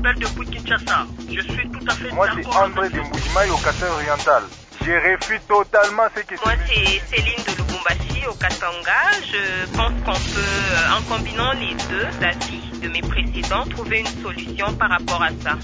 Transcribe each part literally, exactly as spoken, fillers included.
appelle depuis Kinshasa. Je suis tout à fait Moi, d'accord. c'est André de Mbujimaï au Kasai oriental. Je refuse totalement ce qui se Moi, c'est Céline de Lubumbashi au Katanga. Je pense qu'on peut, en combinant les deux avis de mes précédents, trouver une solution par rapport à ça.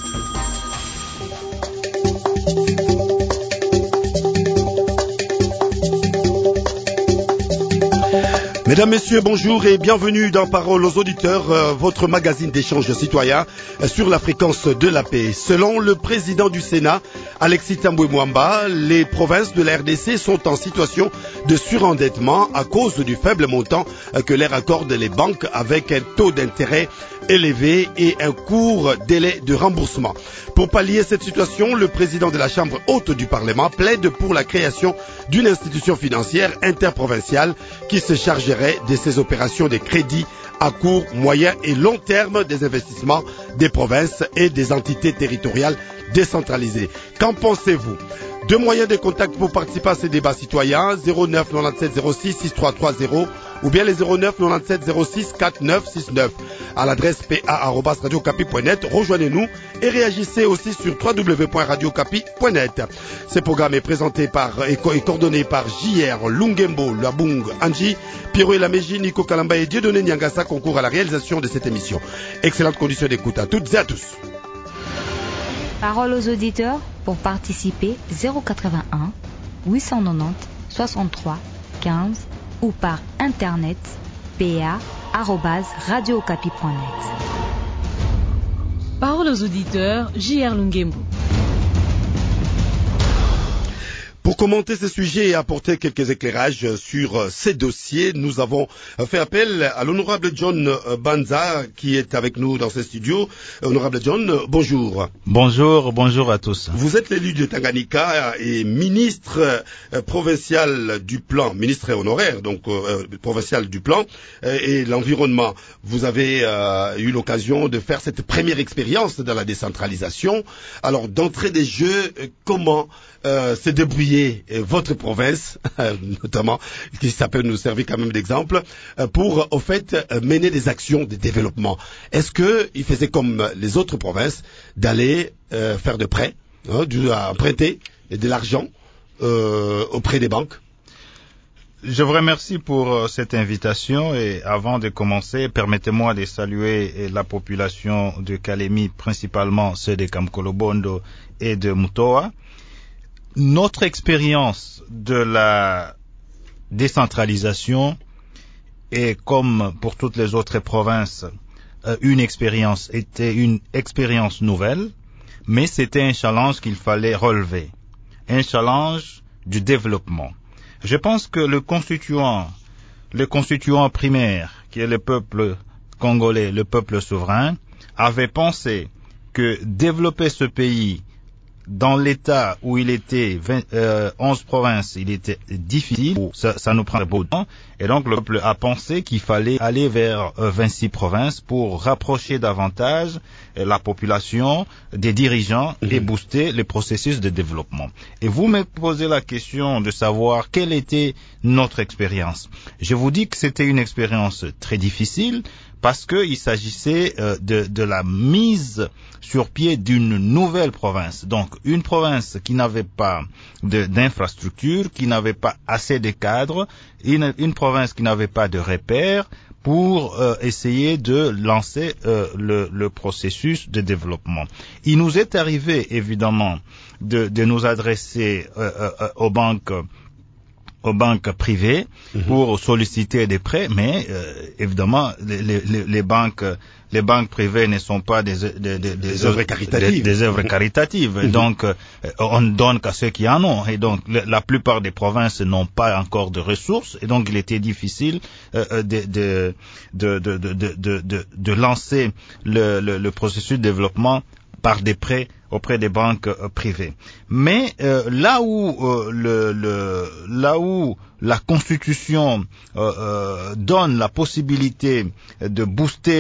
Mesdames, Messieurs, bonjour et bienvenue dans Parole aux auditeurs, euh, votre magazine d'échange citoyen euh, sur la fréquence de la paix. Selon le président du Sénat, Alexis Tambwe Mwamba, les provinces de la R D C sont en situation de surendettement à cause du faible montant euh, que leur accordent les banques avec un taux d'intérêt élevé et un court délai de remboursement. Pour pallier cette situation, le président de la Chambre haute du Parlement plaide pour la création d'une institution financière interprovinciale qui se chargerait de ces opérations de crédit à court, moyen et long terme des investissements des provinces et des entités territoriales décentralisées. Qu'en pensez-vous? Deux moyens de contact pour participer à ces débats citoyens, zéro neuf quatre-vingt-dix-sept zéro six six trois trois zéro ou bien les zéro neuf quatre-vingt-dix-sept zéro six quatre neuf six neuf à l'adresse p a arobase radio capi point net. Rejoignez-nous et réagissez aussi sur w w w point radio capi point net. Ce programme est présenté par et, co et coordonné par J R Lungembo, Labung Anji, Pierrot Lameji, Nico Kalamba et Dieudonné Nyangasa concourent à la réalisation de cette émission. Excellentes conditions d'écoute à toutes et à tous. Parole aux auditeurs, pour participer zéro quatre-vingt-un huit cent quatre-vingt-dix soixante-trois quinze ou par internet p a arobase radio capi point net. Parole aux auditeurs, J R Lungembo. Pour commenter ce sujet et apporter quelques éclairages sur ces dossiers, nous avons fait appel à l'honorable John Banza qui est avec nous dans ce studio. Honorable John, bonjour. Bonjour, bonjour à tous. Vous êtes l'élu de Tanganyika et ministre provincial du plan, ministre honoraire, donc euh, provincial du plan euh, et l'environnement. Vous avez euh, eu l'occasion de faire cette première expérience dans la décentralisation. Alors, d'entrée des jeux, comment euh, se débrouiller votre province, notamment, qui ça peut nous servir quand même d'exemple, pour, au fait, mener des actions de développement. Est-ce qu'il faisait comme les autres provinces d'aller euh, faire de prêts, hein, emprunter de l'argent euh, auprès des banques? Je vous remercie pour cette invitation et avant de commencer, permettez-moi de saluer la population de Kalemi, principalement ceux de Kamkolobondo et de Mutoa. Notre expérience de la décentralisation est, comme pour toutes les autres provinces, une expérience, était une expérience nouvelle, mais c'était un challenge qu'il fallait relever, un challenge du développement. Je pense que le constituant, le constituant primaire, qui est le peuple congolais, le peuple souverain, avait pensé que développer ce pays dans l'état où il était vingt, euh, onze provinces, il était difficile, ça, ça nous prend beaucoup de temps, et donc le peuple a pensé qu'il fallait aller vers euh, vingt-six provinces pour rapprocher davantage euh, la population des dirigeants mmh. et booster le processus de développement. Et vous me posez la question de savoir quelle était notre expérience. Je vous dis que c'était une expérience très difficile, parce qu'il s'agissait euh, de, de la mise sur pied d'une nouvelle province. Donc, une province qui n'avait pas d'infrastructure, qui n'avait pas assez de cadres, une, une province qui n'avait pas de repères pour euh, essayer de lancer euh, le, le processus de développement. Il nous est arrivé, évidemment, de, de nous adresser euh, euh, aux banques aux banques privées mmh. pour solliciter des prêts, mais euh, évidemment les, les, les banques les banques privées ne sont pas des des, des, des œuvres caritatives, des, des œuvres caritatives. Mmh. Donc euh, on ne donne qu'à ceux qui en ont, et donc le, la plupart des provinces n'ont pas encore de ressources, et donc il était difficile euh, de, de, de, de, de, de, de, de lancer le, le, le processus de développement par des prêts auprès des banques euh, privées. Mais euh, là où euh, le, le là où la Constitution euh, euh, donne la possibilité de booster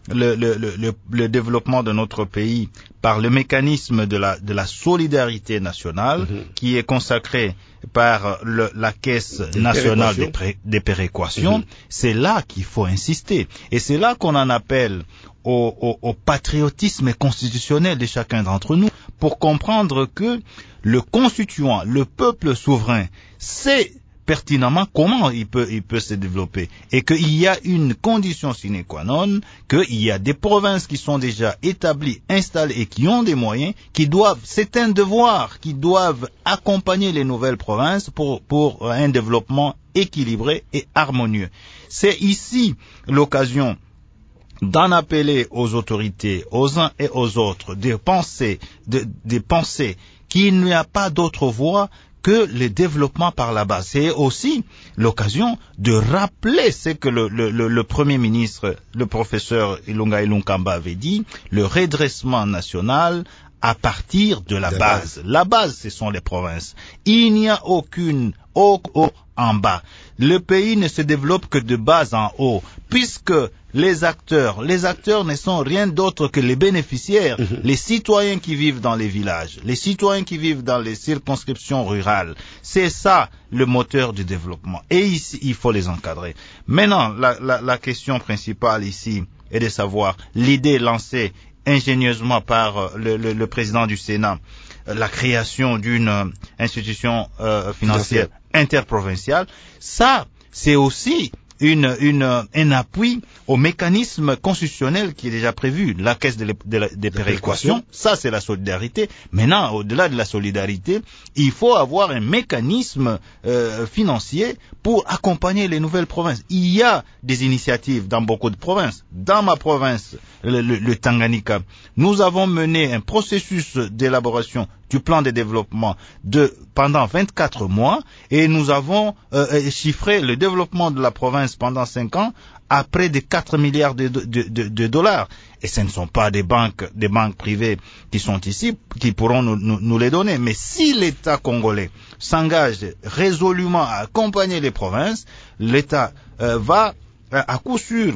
le, le, le, le développement de notre pays par le mécanisme de la, de la solidarité nationale, mmh. qui est consacré par le, la Caisse des nationale des, pré, des péréquations, mmh. c'est là qu'il faut insister. Et c'est là qu'on en appelle au, au, au patriotisme constitutionnel de chacun d'entre nous, pour comprendre que le constituant, le peuple souverain, c'est pertinemment comment il peut, il peut se développer, et qu'il y a une condition sine qua non, qu'il y a des provinces qui sont déjà établies, installées et qui ont des moyens, qui doivent, c'est un devoir, qui doivent accompagner les nouvelles provinces pour, pour un développement équilibré et harmonieux. C'est ici l'occasion d'en appeler aux autorités, aux uns et aux autres, de penser, de, de penser qu'il n'y a pas d'autre voie que le développement par la base. C'est aussi l'occasion de rappeler ce que le, le, le, le Premier ministre, le professeur Ilunga Ilunkamba avait dit, le redressement national à partir de la, la base. base. La base, ce sont les provinces. Il n'y a aucune haut, haut en bas. Le pays ne se développe que de bas en haut, puisque les acteurs, les acteurs ne sont rien d'autre que les bénéficiaires, mmh. les citoyens qui vivent dans les villages, les citoyens qui vivent dans les circonscriptions rurales. C'est ça le moteur du développement. Et ici, il faut les encadrer. Maintenant, la, la, la question principale ici est de savoir l'idée lancée ingénieusement par le, le, le président du Sénat, la création d'une euh, institution euh, financière interprovinciale. Ça, c'est aussi Une, une, un appui au mécanisme constitutionnel qui est déjà prévu, la caisse de, de, de, des péréquations. Ça, c'est la solidarité. Maintenant, au-delà de la solidarité, il faut avoir un mécanisme euh, financier pour accompagner les nouvelles provinces. Il y a des initiatives dans beaucoup de provinces. Dans ma province, le, le, le Tanganyika, nous avons mené un processus d'élaboration du plan de développement de pendant vingt-quatre mois, et nous avons euh, chiffré le développement de la province pendant cinq ans à près de quatre milliards de, de, de, de dollars. Et ce ne sont pas des banques, des banques privées qui sont ici, qui pourront nous, nous, nous les donner. Mais si l'État congolais s'engage résolument à accompagner les provinces, l'État euh, va, à coup sûr,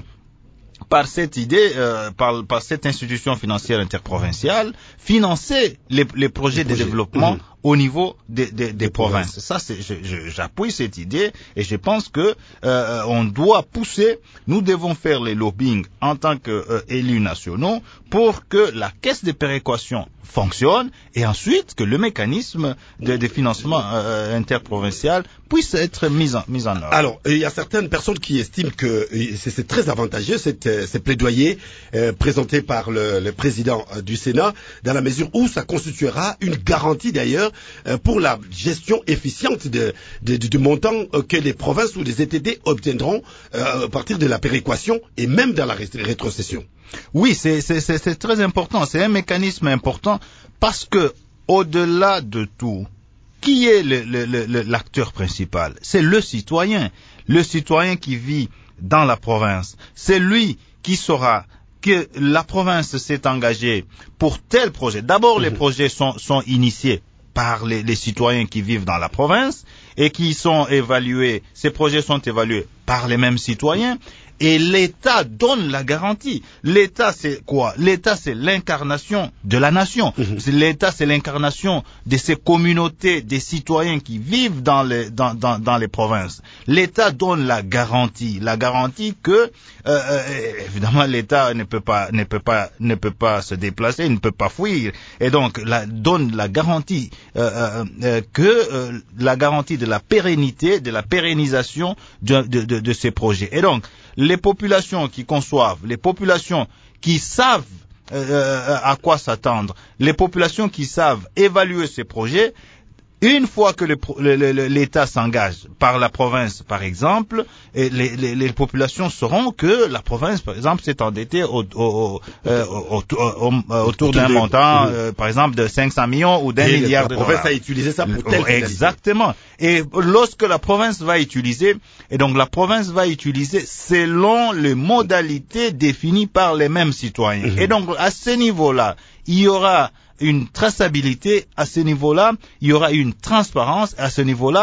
par cette idée, euh, par, par cette institution financière interprovinciale, financer les, les projets les de projets. développement mmh. au niveau des, des, des, des provinces. provinces. Ça, c'est, je, je, j'appuie cette idée, et je pense que euh, on doit pousser, nous devons faire les lobbying en tant qu'élus euh, nationaux pour que la caisse de péréquation fonctionne, et ensuite que le mécanisme de, de financement euh, interprovincial puisse être mis en, mis en œuvre. Alors, il y a certaines personnes qui estiment que c'est, c'est très avantageux, cette, ces plaidoyers euh, présentés par le, le président euh, du Sénat, dans la mesure où ça constituera une garantie d'ailleurs euh, pour la gestion efficiente de, de, de, du montant euh, que les provinces ou les E T D obtiendront euh, à partir de la péréquation et même dans la rétrocession. Oui, c'est, c'est, c'est, c'est très important. C'est un mécanisme important parce que, au-delà de tout, qui est le, le, le, l'acteur principal? C'est le citoyen. Le citoyen qui vit dans la province. C'est lui qui saura que la province s'est engagée pour tel projet. D'abord, mmh. les projets sont, sont initiés par les, les citoyens qui vivent dans la province et qui sont évalués. Ces projets sont évalués par les mêmes citoyens. Et l'État donne la garantie. L'État, c'est quoi? L'État, c'est l'incarnation de la nation. Mmh. L'État, c'est l'incarnation de ces communautés, des citoyens qui vivent dans les, dans, dans, dans les provinces. L'État donne la garantie. La garantie que, euh, évidemment, l'État ne peut pas, ne peut pas, ne peut pas se déplacer, ne peut pas fuir. Et donc, la, donne la garantie, euh, euh, que, euh, la garantie de la pérennité, de la pérennisation de, de, de, de ces projets. Et donc, les populations qui conçoivent, les populations qui savent euh, à quoi s'attendre, les populations qui savent évaluer ces projets, une fois que le, le, le, l'État s'engage par la province, par exemple, et les, les, les populations sauront que la province, par exemple, s'est endettée au, au, au, euh, au, au, au, autour d'un montant, euh, par exemple, de cinq cents millions ou d'un et milliard de dollars. La province a utilisé ça pour tel Exactement. Et lorsque la province va utiliser, et donc la province va utiliser selon les modalités définies par les mêmes citoyens. Mmh. Et donc, à ce niveau-là, il y aura une traçabilité, à ce niveau-là, il y aura une transparence, à ce niveau-là,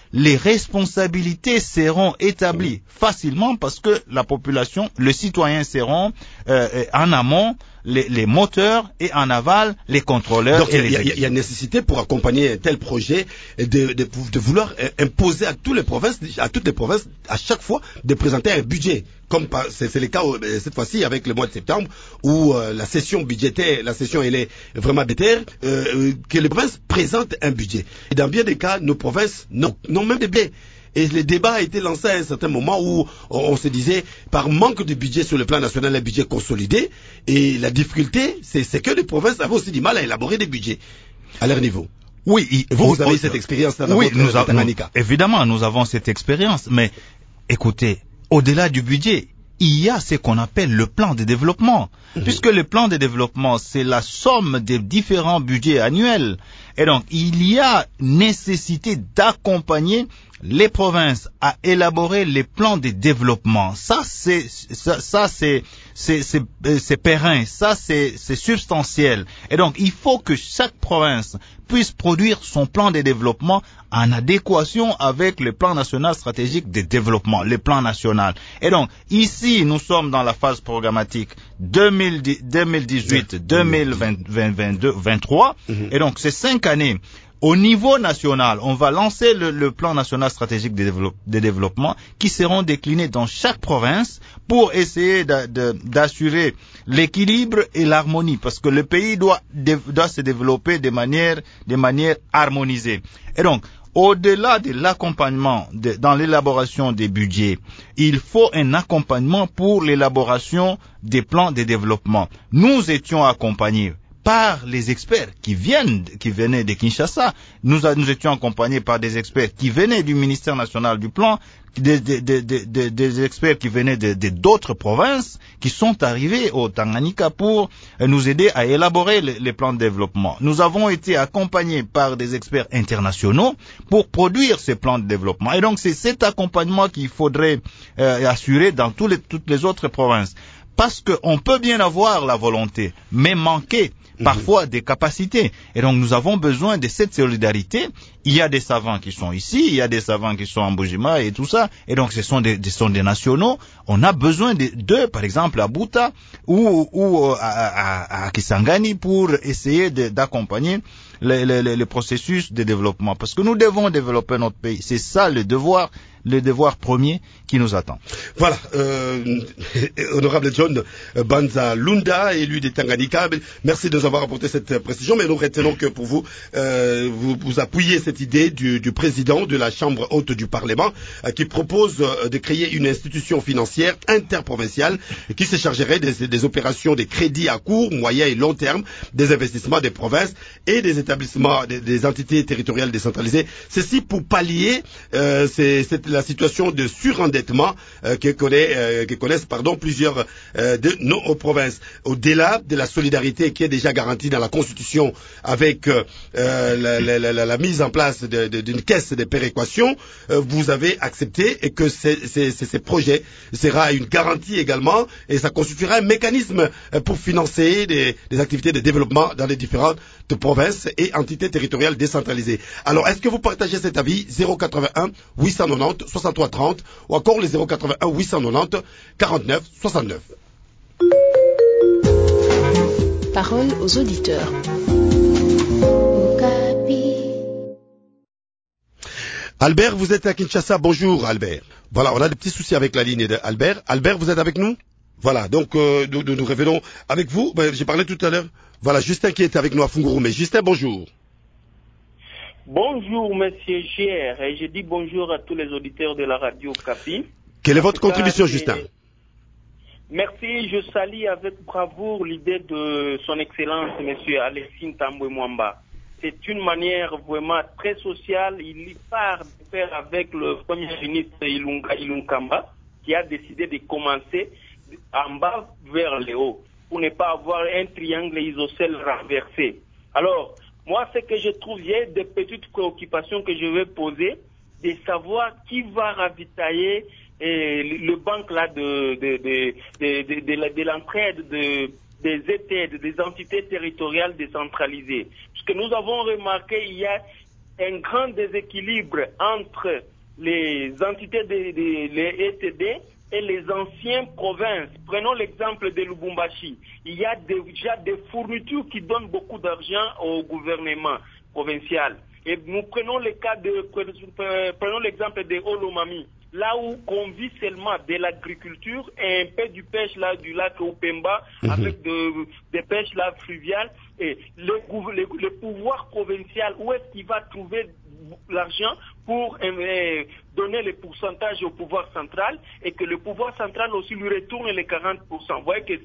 les responsabilités seront établies facilement parce que la population, le citoyen seront euh, en amont les, les moteurs et en aval les contrôleurs. Donc et il y, y, y a nécessité pour accompagner un tel projet de, de, de, de vouloir imposer à toutes les provinces, à toutes les provinces, à chaque fois, de présenter un budget. Comme c'est le cas cette fois-ci avec le mois de septembre où euh, la session budgétaire, la session elle est vraiment budgétaire, euh, que les provinces présentent un budget. Et dans bien des cas, nos provinces n'ont même des budgets. Et le débat a été lancé à un certain moment où on se disait, par manque de budget sur le plan national, un budget consolidé, et la difficulté, c'est que les provinces avaient aussi du mal à élaborer des budgets à leur niveau. Oui, il, vous, vous avez cette expérience dans oui, votre nous avons, Tanganyika. Évidemment, nous avons cette expérience, mais écoutez, au-delà du budget, il y a ce qu'on appelle le plan de développement. Mmh. Puisque le plan de développement, c'est la somme des différents budgets annuels. Et donc, il y a nécessité d'accompagner les provinces à élaborer les plans de développement. Ça, c'est, ça, ça c'est, c'est, c'est, c'est périn. Ça, c'est, c'est substantiel. Et donc, il faut que chaque province puisse produire son plan de développement en adéquation avec le plan national stratégique de développement, le plan national. Et donc, ici, nous sommes dans la phase programmatique deux mille dix-huit deux mille vingt-deux vingt-trois. Mm-hmm. Et donc, ces cinq années, au niveau national, on va lancer le, le plan national stratégique de, développe, de développement qui seront déclinés dans chaque province pour essayer de, de, d'assurer l'équilibre et l'harmonie, parce que le pays doit, de, doit se développer de manière, de manière harmonisée. Et donc, au-delà de l'accompagnement de, dans l'élaboration des budgets, il faut un accompagnement pour l'élaboration des plans de développement. Nous étions accompagnés par les experts qui viennent, qui venaient de Kinshasa. Nous, a, nous étions accompagnés par des experts qui venaient du ministère national du plan, des, des, des, des, des experts qui venaient de, de d'autres provinces, qui sont arrivés au Tanganyika pour nous aider à élaborer les, les plans de développement. Nous avons été accompagnés par des experts internationaux pour produire ces plans de développement. Et donc c'est cet accompagnement qu'il faudrait euh, assurer dans tous les, toutes les autres provinces. Parce qu'on peut bien avoir la volonté, mais manquer parfois mmh. des capacités. Et donc nous avons besoin de cette solidarité. Il y a des savants qui sont ici, il y a des savants qui sont en Bujima et tout ça. Et donc ce sont des, ce sont des nationaux. On a besoin d'eux, par exemple à Buta ou, ou à, à, à Kisangani pour essayer de, d'accompagner le, le, le processus de développement. Parce que nous devons développer notre pays. C'est ça le devoir. le devoir premier qui nous attend. Voilà, euh, honorable John Banza Lunda, élu des Tanganyika, merci de nous avoir apporté cette précision, mais nous retenons que pour vous, euh, vous, vous appuyez cette idée du, du président de la Chambre haute du Parlement euh, qui propose euh, de créer une institution financière interprovinciale qui se chargerait des, des opérations des crédits à court, moyen et long terme, des investissements des provinces et des établissements, des, des entités territoriales décentralisées. Ceci pour pallier euh, ces, cette la situation de surendettement euh, que, connaît, euh, que connaissent pardon, plusieurs euh, de nos provinces. Au-delà de la solidarité qui est déjà garantie dans la Constitution avec euh, la, la, la, la mise en place de, de, d'une caisse de péréquation, euh, vous avez accepté et que ces, ces, ces projets sera une garantie également et ça constituera un mécanisme pour financer des, des activités de développement dans les différentes provinces et entités territoriales décentralisées. Alors, est-ce que vous partagez cet avis? Zéro quatre-vingt-un huit cent quatre-vingt-dix soixante-trois trente ou encore les zéro quatre-vingt-un huit cent quatre-vingt-dix quarante-neuf soixante-neuf. Parole aux auditeurs. Albert, vous êtes à Kinshasa. Bonjour Albert. Voilà, on a des petits soucis avec la ligne d'Albert. Albert, vous êtes avec nous? Voilà, donc euh, nous, nous revenons avec vous. Ben, j'ai parlé tout à l'heure. Voilà, Justin qui est avec nous à Funguru. Mais Justin, bonjour. Bonjour, monsieur G R, et je dis bonjour à tous les auditeurs de la radio Capi. Quelle est votre contribution, cas, Justin? Merci, je salue avec bravoure l'idée de son Excellence, monsieur Alexis Tambwe Mwamba. C'est une manière vraiment très sociale. Il y part de faire avec le Premier ministre Ilunga Ilunkamba, qui a décidé de commencer en bas vers le haut, pour ne pas avoir un triangle isocèle renversé. Alors, moi, ce que je trouve, il y a des petites préoccupations que je vais poser, de savoir qui va ravitailler eh, le banque là de, de, de, de, de, de, de l'entraide de, des E T E D, des entités territoriales décentralisées. Parce que nous avons remarqué, il y a un grand déséquilibre entre les entités des de, les E T D et les anciennes provinces. Prenons l'exemple de Lubumbashi. Il y a déjà des fournitures qui donnent beaucoup d'argent au gouvernement provincial. Et nous prenons le cas de, prenons l'exemple de Olomami, là où on vit seulement de l'agriculture et un peu du pêche là du lac Opemba, mmh. avec de, des pêches là fluviales. Et le, le, le pouvoir provincial, où est-ce qu'il va trouver l'argent pour euh, donner le pourcentage au pouvoir central et que le pouvoir central aussi lui retourne les quarante pour cent. Vous voyez que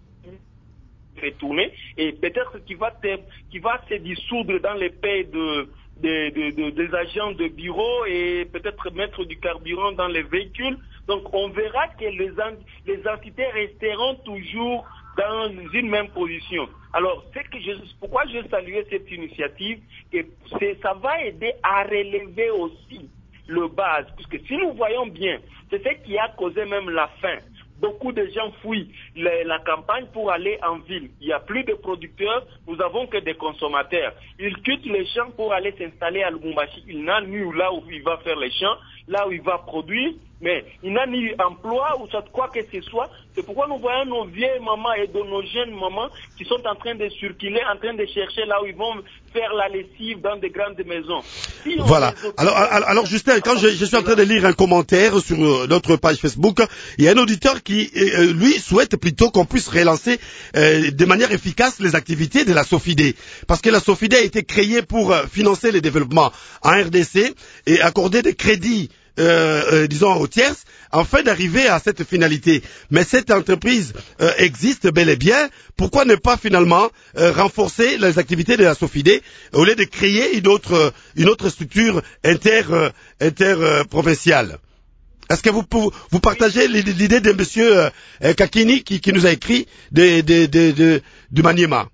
c'est retourné et peut-être qu'il va, te, qu'il va se dissoudre dans les pays de Des, des, des, des agents de bureau et peut-être mettre du carburant dans les véhicules. Donc on verra que les, les entités resteront toujours dans une même position. Alors, c'est que je, pourquoi je saluais cette initiative, et c'est, ça va aider à relever aussi le base. Parce que si nous voyons bien, c'est ce qui a causé même la faim. Beaucoup de gens fuient la, la campagne pour aller en ville. Il n'y a plus de producteurs, nous avons que des consommateurs. Ils quittent les champs pour aller s'installer à Lubumbashi. Il n'a ni là où il va faire les champs, là où il va produire, mais il n'a ni emploi ou quoi que ce soit. C'est pourquoi nous voyons nos vieilles mamans et de nos jeunes mamans qui sont en train de circuler, en train de chercher là où ils vont faire la lessive dans des grandes maisons. Si voilà. Alors, alors, alors, Justin, quand je, je suis en train de lire un commentaire sur notre page Facebook, il y a un auditeur qui, euh, lui, souhaite plutôt qu'on puisse relancer euh, de manière efficace les activités de la SOFIDE. Parce que la SOFIDE a été créée pour euh, financer les développements en R D C et accorder des crédits Euh, euh, disons aux tierces, afin d'arriver à cette finalité. Mais cette entreprise euh, existe bel et bien. Pourquoi ne pas finalement euh, renforcer les activités de la SOFIDE au lieu de créer une autre, une autre structure inter, euh, inter euh, provinciale? Est-ce que vous, vous partagez l'idée de Monsieur euh, Kakini qui, qui nous a écrit de, de, de, de, du Maniema?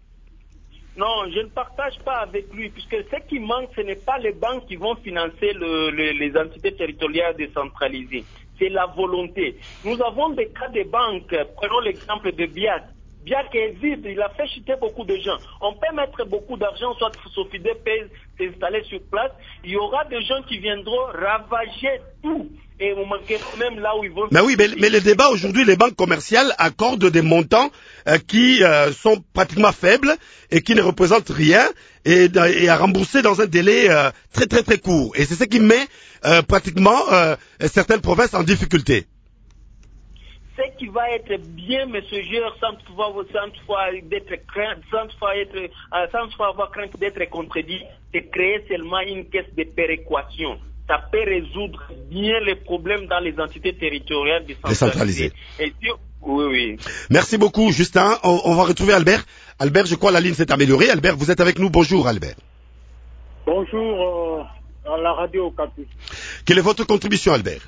Non, je ne partage pas avec lui, puisque ce qui manque, ce n'est pas les banques qui vont financer le, le, les entités territoriales décentralisées. C'est la volonté. Nous avons des cas de banques. Prenons l'exemple de Biak. Biak est vide, il a fait chuter beaucoup de gens. On peut mettre beaucoup d'argent, soit SOFIDE peut s'installer sur place. Il y aura des gens qui viendront ravager tout. Et on manquera même là où ils vont... Mais oui, mais, mais le débat aujourd'hui, les banques commerciales accordent des montants euh, qui euh, sont pratiquement faibles et qui ne représentent rien et, et à rembourser dans un délai euh, très très très court. Et c'est ce qui met euh, pratiquement euh, certaines provinces en difficulté. Ce qui va être bien, monsieur Gérard, sans toutefois, sans toutefois d'être craint, sans toutefois être, euh, sans toutefois avoir crainte d'être contredit, c'est créer seulement une caisse de péréquation. Ça peut résoudre bien les problèmes dans les entités territoriales décentralisées. Et si, oui, oui. Merci beaucoup, Justin. On, on va retrouver Albert. Albert, je crois la ligne s'est améliorée. Albert, vous êtes avec nous. Bonjour, Albert. Bonjour euh, à la radio Okapi. Quelle est votre contribution, Albert?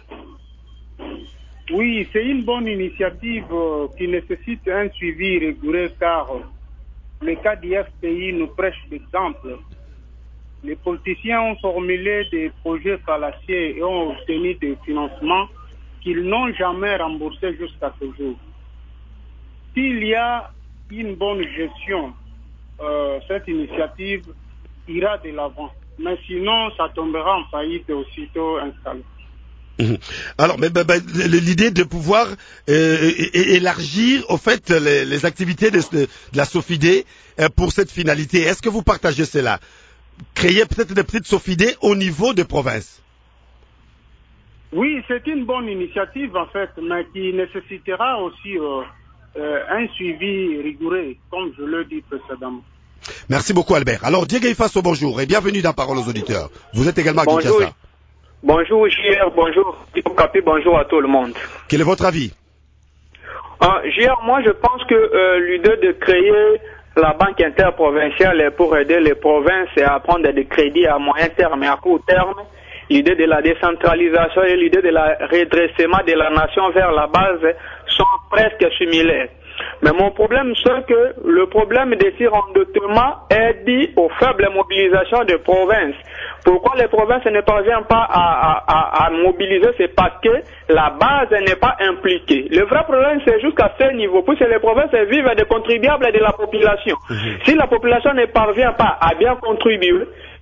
Oui, c'est une bonne initiative euh, qui nécessite un suivi rigoureux car euh, le cas du F P I nous prêche l'exemple. Les politiciens ont formulé des projets fallacieux et ont obtenu des financements qu'ils n'ont jamais remboursés jusqu'à ce jour. S'il y a une bonne gestion, euh, cette initiative ira de l'avant. Mais sinon, ça tombera en faillite aussitôt installé. Mmh. Alors, mais, mais, mais, l'idée de pouvoir euh, élargir au fait les, les activités de, de la SOFIDE euh, pour cette finalité, est-ce que vous partagez cela? Créer peut-être des petites SOFIDE au niveau des provinces? Oui, c'est une bonne initiative en fait, mais qui nécessitera aussi euh, euh, un suivi rigoureux, comme je l'ai dit précédemment. Merci beaucoup Albert. Alors Diego Ifaso, bonjour et bienvenue dans Parole aux auditeurs. Vous êtes également à Kinshasa. Bonjour J R, bonjour Capi, bonjour à tout le monde. Quel est votre avis? Ah, J R, moi je pense que euh, l'idée de créer la banque interprovinciale est pour aider les provinces à prendre des crédits à moyen terme et à court terme. L'idée de la décentralisation et l'idée de la redressement de la nation vers la base sont presque similaires. Mais mon problème, c'est que le problème des surendettement est dû aux faibles mobilisations des provinces. Pourquoi les provinces ne parviennent pas à, à, à mobiliser? C'est parce que la base n'est pas impliquée. Le vrai problème, c'est jusqu'à ce niveau, puisque les provinces vivent des contribuables de la population. Mmh. Si la population ne parvient pas à bien contribuer,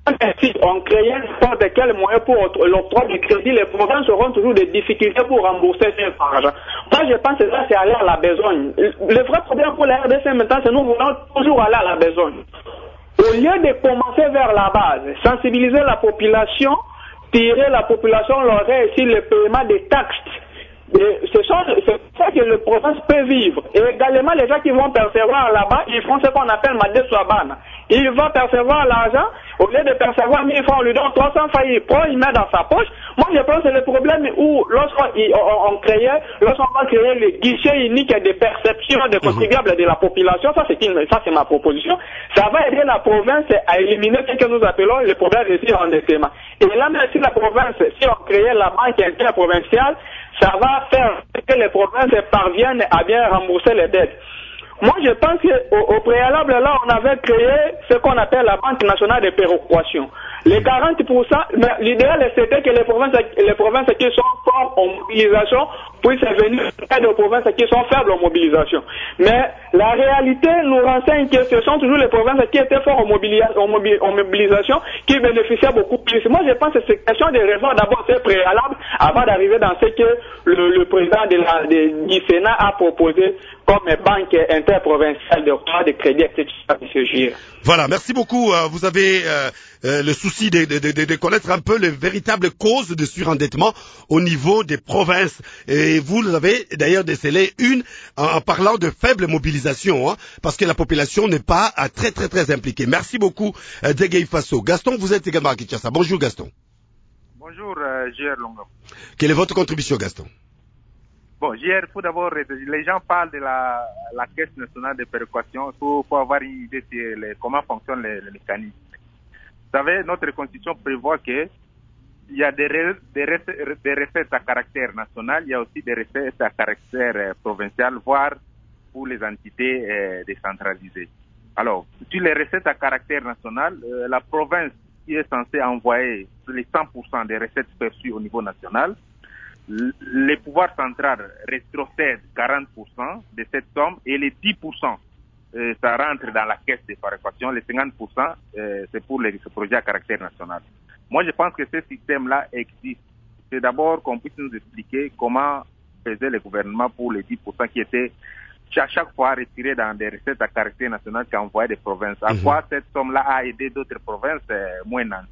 Si on crée n'importe quel moyen pour l'octroi du crédit, les provinces auront toujours des difficultés pour rembourser cet argent. Moi, je pense que ça, c'est aller à la besogne. Le vrai problème pour la R D C maintenant, c'est que nous voulons toujours aller à la besogne. Au lieu de commencer vers la base, sensibiliser la population, tirer la population l'oreille sur le paiement des taxes. C'est ça, ça que le province peut vivre. Et également, les gens qui vont percevoir là-bas, ils font ce qu'on appelle Madé Swabana. Il va percevoir l'argent, au lieu de percevoir mille francs, on lui donne trois cents francs, il prend, il met dans sa poche. Moi, je pense que c'est le problème où, lorsqu'on on, on créait, lorsqu'on va créer le guichet unique des perceptions des contribuables de la population, ça c'est une, ça c'est ma proposition, ça va aider la province à éliminer ce que nous appelons le problème de surendettement. Et là, même si la province, si on créait la banque interprovinciale, ça va faire que les provinces parviennent à bien rembourser les dettes. Moi, je pense qu'au au préalable, là, on avait créé ce qu'on appelle la Banque nationale de péréquation. Les quarante pour cent, mais l'idéal, c'était que les provinces, les provinces qui sont fortes en mobilisation puissent venir aider aux provinces qui sont faibles en mobilisation. Mais la réalité nous renseigne que ce sont toujours les provinces qui étaient fortes en, mobilis- en, mobi- en mobilisation qui bénéficiaient beaucoup plus. Moi, je pense que c'est question de raison. D'abord, c'est préalable avant d'arriver dans ce que le, le président de la, de, du Sénat a proposé comme banque interprovinciale de droit de crédit, et cetera, M. Gilles. Voilà, merci beaucoup. Vous avez euh, euh, le souci de, de, de, de connaître un peu les véritables causes de surendettement au niveau des provinces. Et vous avez d'ailleurs décelé une en, en parlant de faible mobilisation, hein, parce que la population n'est pas euh, très très très impliquée. Merci beaucoup, euh, Degay Faso. Gaston, vous êtes également à Kinshasa. Bonjour Gaston. Bonjour, euh, J R Longo. Quelle est votre contribution, Gaston? Bon, J R, tout d'abord, les gens parlent de la, la Caisse nationale de péréquation. Il faut, faut avoir une idée de les, comment fonctionnent les, les mécanismes. Vous savez, notre constitution prévoit que il y a des, re, des, recettes, des recettes à caractère national, il y a aussi des recettes à caractère euh, provincial, voire pour les entités euh, décentralisées. Alors, sur les recettes à caractère national, euh, la province qui est censée envoyer les cent pour cent des recettes perçues au niveau national, les pouvoirs centraux rétrocèdent quarante pour cent de cette somme et les dix pour cent euh, ça rentre dans la caisse de péréquation, les cinquante pour cent euh, c'est pour les, ce projet à caractère national. Moi je pense que ce système-là existe. C'est d'abord qu'on puisse nous expliquer comment faisait le gouvernement pour les dix pour cent qui étaient à chaque fois retirés dans des recettes à caractère national qu'envoyaient des provinces. À mm-hmm. quoi cette somme-là a aidé d'autres provinces euh, moins nantes.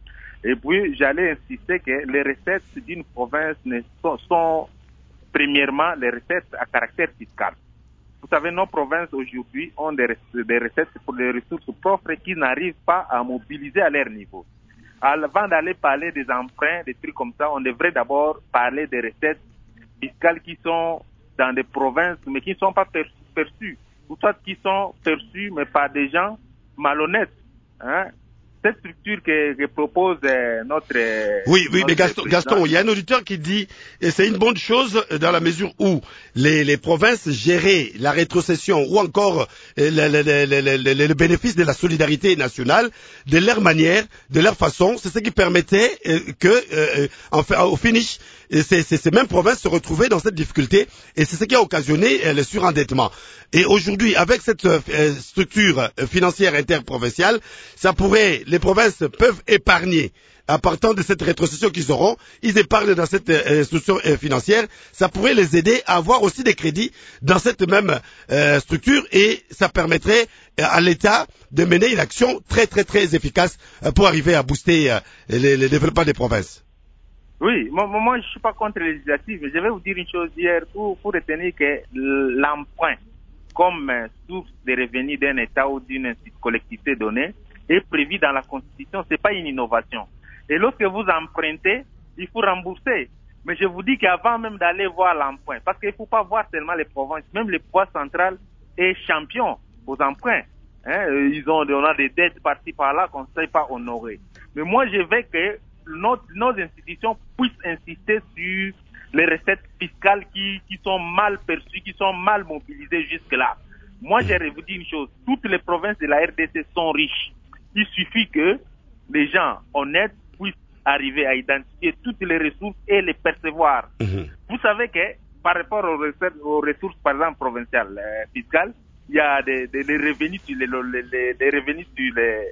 Et puis, j'allais insister que les recettes d'une province sont, sont premièrement les recettes à caractère fiscal. Vous savez, nos provinces aujourd'hui ont des, des recettes pour les ressources propres qui n'arrivent pas à mobiliser à leur niveau. Avant d'aller parler des emprunts, des trucs comme ça, on devrait d'abord parler des recettes fiscales qui sont dans des provinces, mais qui ne sont pas perçues, ou soit qui sont perçues, mais par des gens malhonnêtes, hein. Cette structure que, que propose euh, notre... Euh, oui, oui, notre mais Gaston, Gaston, il y a un auditeur qui dit, et c'est une bonne chose dans la mesure où les, les provinces géraient la rétrocession ou encore euh, le, le, le, le, le bénéfice de la solidarité nationale de leur manière, de leur façon. C'est ce qui permettait euh, que, euh, enfin, au finish, ces, ces, ces mêmes provinces se retrouvaient dans cette difficulté et c'est ce qui a occasionné euh, le surendettement. Et aujourd'hui, avec cette euh, structure euh, financière interprovinciale, ça pourrait, les provinces peuvent épargner. À partir de cette rétrocession qu'ils auront, ils épargnent dans cette euh, structure euh, financière. Ça pourrait les aider à avoir aussi des crédits dans cette même euh, structure et ça permettrait euh, à l'État de mener une action très très très efficace euh, pour arriver à booster euh, le, le développement des provinces. Oui, moi, moi je suis pas contre les législatives, mais je vais vous dire une chose hier pour, pour retenir que l'emprunt comme euh, source de revenus d'un État ou d'une collectivité donnée est prévu dans la Constitution, c'est pas une innovation. Et lorsque vous empruntez, il faut rembourser. Mais je vous dis qu'avant même d'aller voir l'emprunt, parce qu'il ne faut pas voir seulement les provinces, même le pouvoir central est champion aux emprunts. Hein, ils ont, on a des dettes par-ci par-là qu'on ne sait pas honorer. Mais moi, je veux que nos, nos institutions puissent insister sur les recettes fiscales qui, qui sont mal perçues, qui sont mal mobilisées jusque-là. Moi, je vais vous dire une chose. Toutes les provinces de la R D C sont riches. Il suffit que les gens honnêtes puissent arriver à identifier toutes les ressources et les percevoir. Mmh. Vous savez que par rapport aux ressources, aux ressources par exemple, provinciales, euh, fiscales, il y a des, des, des revenus sur les, les, les, les revenus sur les,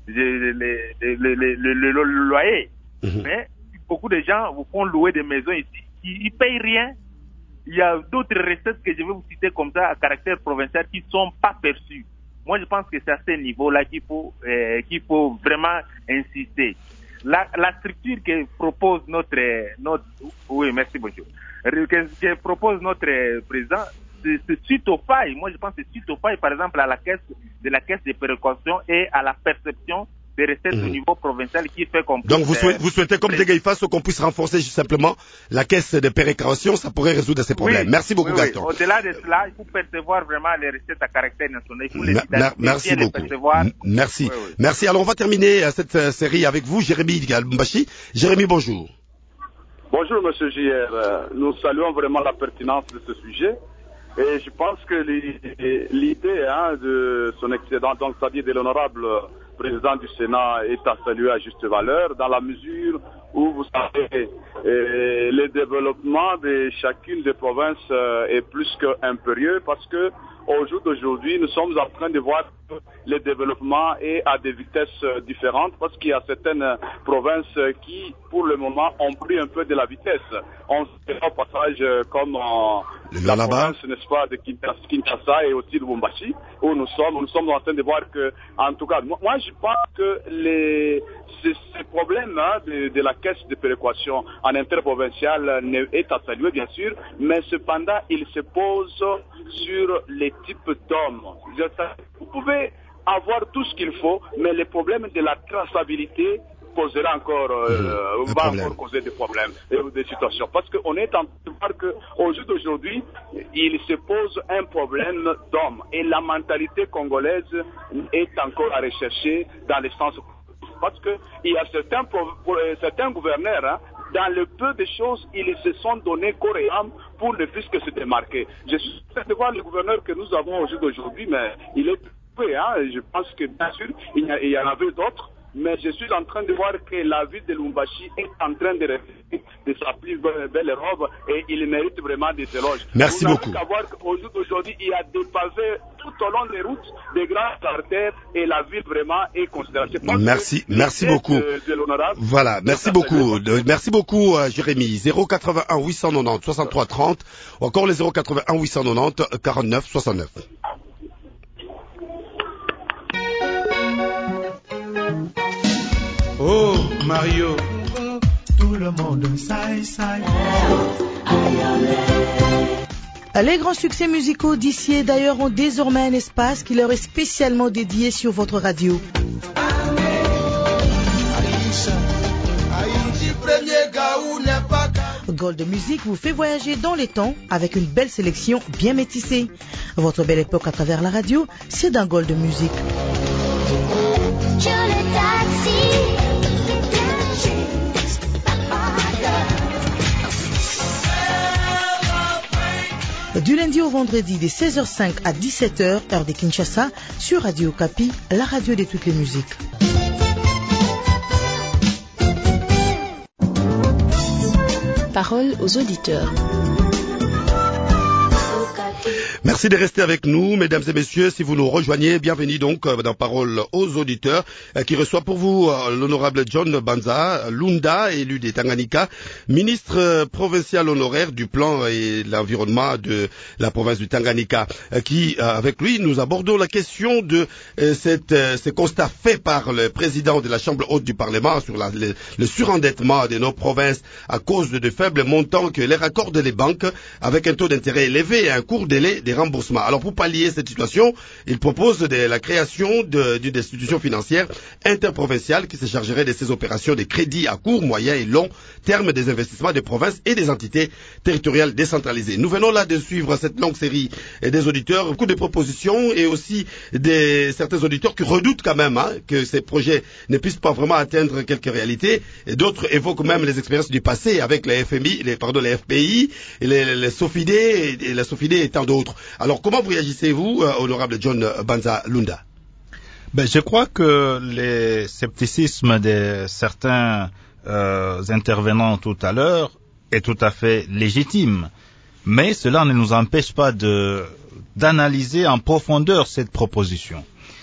le, le, le, le, le, le loyer. Mm-hmm. Mais beaucoup de gens vous font louer des maisons ici, ils, ils payent rien. Il y a d'autres recettes que je vais vous citer comme ça à caractère provincial qui ne sont pas perçues. Moi, je pense que c'est à ce niveau-là qu'il faut, euh, qu'il faut vraiment insister. La, la structure que propose notre, notre, oui, merci, bonjour, que, que propose notre président, c'est, c'est suite aux failles. Moi, je pense que c'est suite aux failles, par exemple, à la caisse, de la caisse de péréquation et à la perception des recettes mmh. au niveau provincial qui fait qu'on puisse... Donc vous souhaitez, vous souhaitez comme Degaïfas qu'on puisse renforcer juste simplement la caisse de péréquation, ça pourrait résoudre ces problèmes. Oui, merci beaucoup oui, Gaston. Oui. Au-delà de cela, il faut percevoir vraiment les recettes à caractère national. Il faut les Ma, merci beaucoup. M- merci. Oui, oui. Merci. Alors on va terminer euh, cette euh, série avec vous, Jérémy Galbumbashi. Jérémy, bonjour. Bonjour Monsieur J R. Nous saluons vraiment la pertinence de ce sujet. Et je pense que l'idée hein, de son excédent, donc c'est-à-dire de l'honorable président du Sénat, est à saluer à juste valeur, dans la mesure où, vous savez, euh, le développement de chacune des provinces euh, est plus qu'impérieux, parce que au jour d'aujourd'hui, nous sommes en train de voir que le développement est à des vitesses euh, différentes, parce qu'il y a certaines provinces qui, pour le moment, ont pris un peu de la vitesse. On se fait au passage euh, comme en la province, n'est-ce pas, de Kinshasa et aussi de Lubumbashi, où nous sommes, nous sommes en train de voir que, en tout cas, moi, je pense que les, ces, ces problèmes hein, de, de la caisse de péréquation en interprovincial est à saluer, bien sûr, mais cependant, il se pose sur les types d'hommes. Vous pouvez avoir tout ce qu'il faut, mais le problème de la traçabilité posera encore, euh, mmh, va encore causer des problèmes et des situations. Parce qu'on est en train de voir qu'au jour d'aujourd'hui, il se pose un problème d'homme. Et la mentalité congolaise est encore à rechercher dans le sens... Parce qu'il y a certains, certains gouverneurs, hein, dans le peu de choses, ils se sont donnés corps et âme pour ne plus que se démarquer. Je suis en train de voir le gouverneur que nous avons au jour d'aujourd'hui, mais il est peu, hein, je pense que bien sûr, il y, a, il y en avait d'autres. Mais je suis en train de voir que la ville de Lubumbashi est en train de rester de sa plus belle robe et il mérite vraiment des éloges. Merci Vous beaucoup. Vous savoir qu'au jour d'aujourd'hui, il y a des pavés tout au long des routes, des grandes artères et la ville vraiment est considérée. Merci, merci beaucoup. De, de voilà, merci beaucoup. De, merci beaucoup, euh, Jérémy. zéro quatre-vingt-un huit cent quatre-vingt-dix soixante-trois trente ou encore les zéro quatre-vingt-un huit cent quatre-vingt-dix quarante-neuf soixante-neuf. Oh Mario, tout le monde saille, saille. Les grands succès musicaux d'ici et d'ailleurs ont désormais un espace qui leur est spécialement dédié sur votre radio. Gold Music vous fait voyager dans les temps avec une belle sélection bien métissée. Votre belle époque à travers la radio, c'est dans Gold Music. Du lundi au vendredi, de seize heures cinq à dix-sept heures, heure de Kinshasa, sur Radio Okapi, la radio de toutes les musiques. Parole aux auditeurs. Merci de rester avec nous, mesdames et messieurs. Si vous nous rejoignez, bienvenue donc dans Parole aux auditeurs, qui reçoit pour vous l'honorable John Banza Lunda, élu des Tanganyika, ministre provincial honoraire du plan et de l'environnement de la province du Tanganyika, qui, avec lui, nous abordons la question de cette, ce constat fait par le président de la Chambre haute du Parlement sur la, le, le surendettement de nos provinces à cause de de faibles montants que les raccordent les banques avec un taux d'intérêt élevé et un court délai des remboursements. Alors pour pallier cette situation, il propose de la création d'une institution financière interprovinciale qui se chargerait de ces opérations de crédit à court, moyen et long terme des investissements des provinces et des entités territoriales décentralisées. Nous venons là de suivre cette longue série des auditeurs, beaucoup de propositions et aussi des certains auditeurs qui redoutent quand même hein, que ces projets ne puissent pas vraiment atteindre quelques réalités. Et d'autres évoquent même les expériences du passé avec les F M I, les, pardon, les F P I, et les, les SOFIDE et, et la SOFIDE et tant d'autres. Alors comment vous réagissez-vous, euh, honorable John Banza Lunda? Ben, je crois que le scepticisme de certains euh, intervenants tout à l'heure est tout à fait légitime, mais cela ne nous empêche pas de d'analyser en profondeur cette proposition.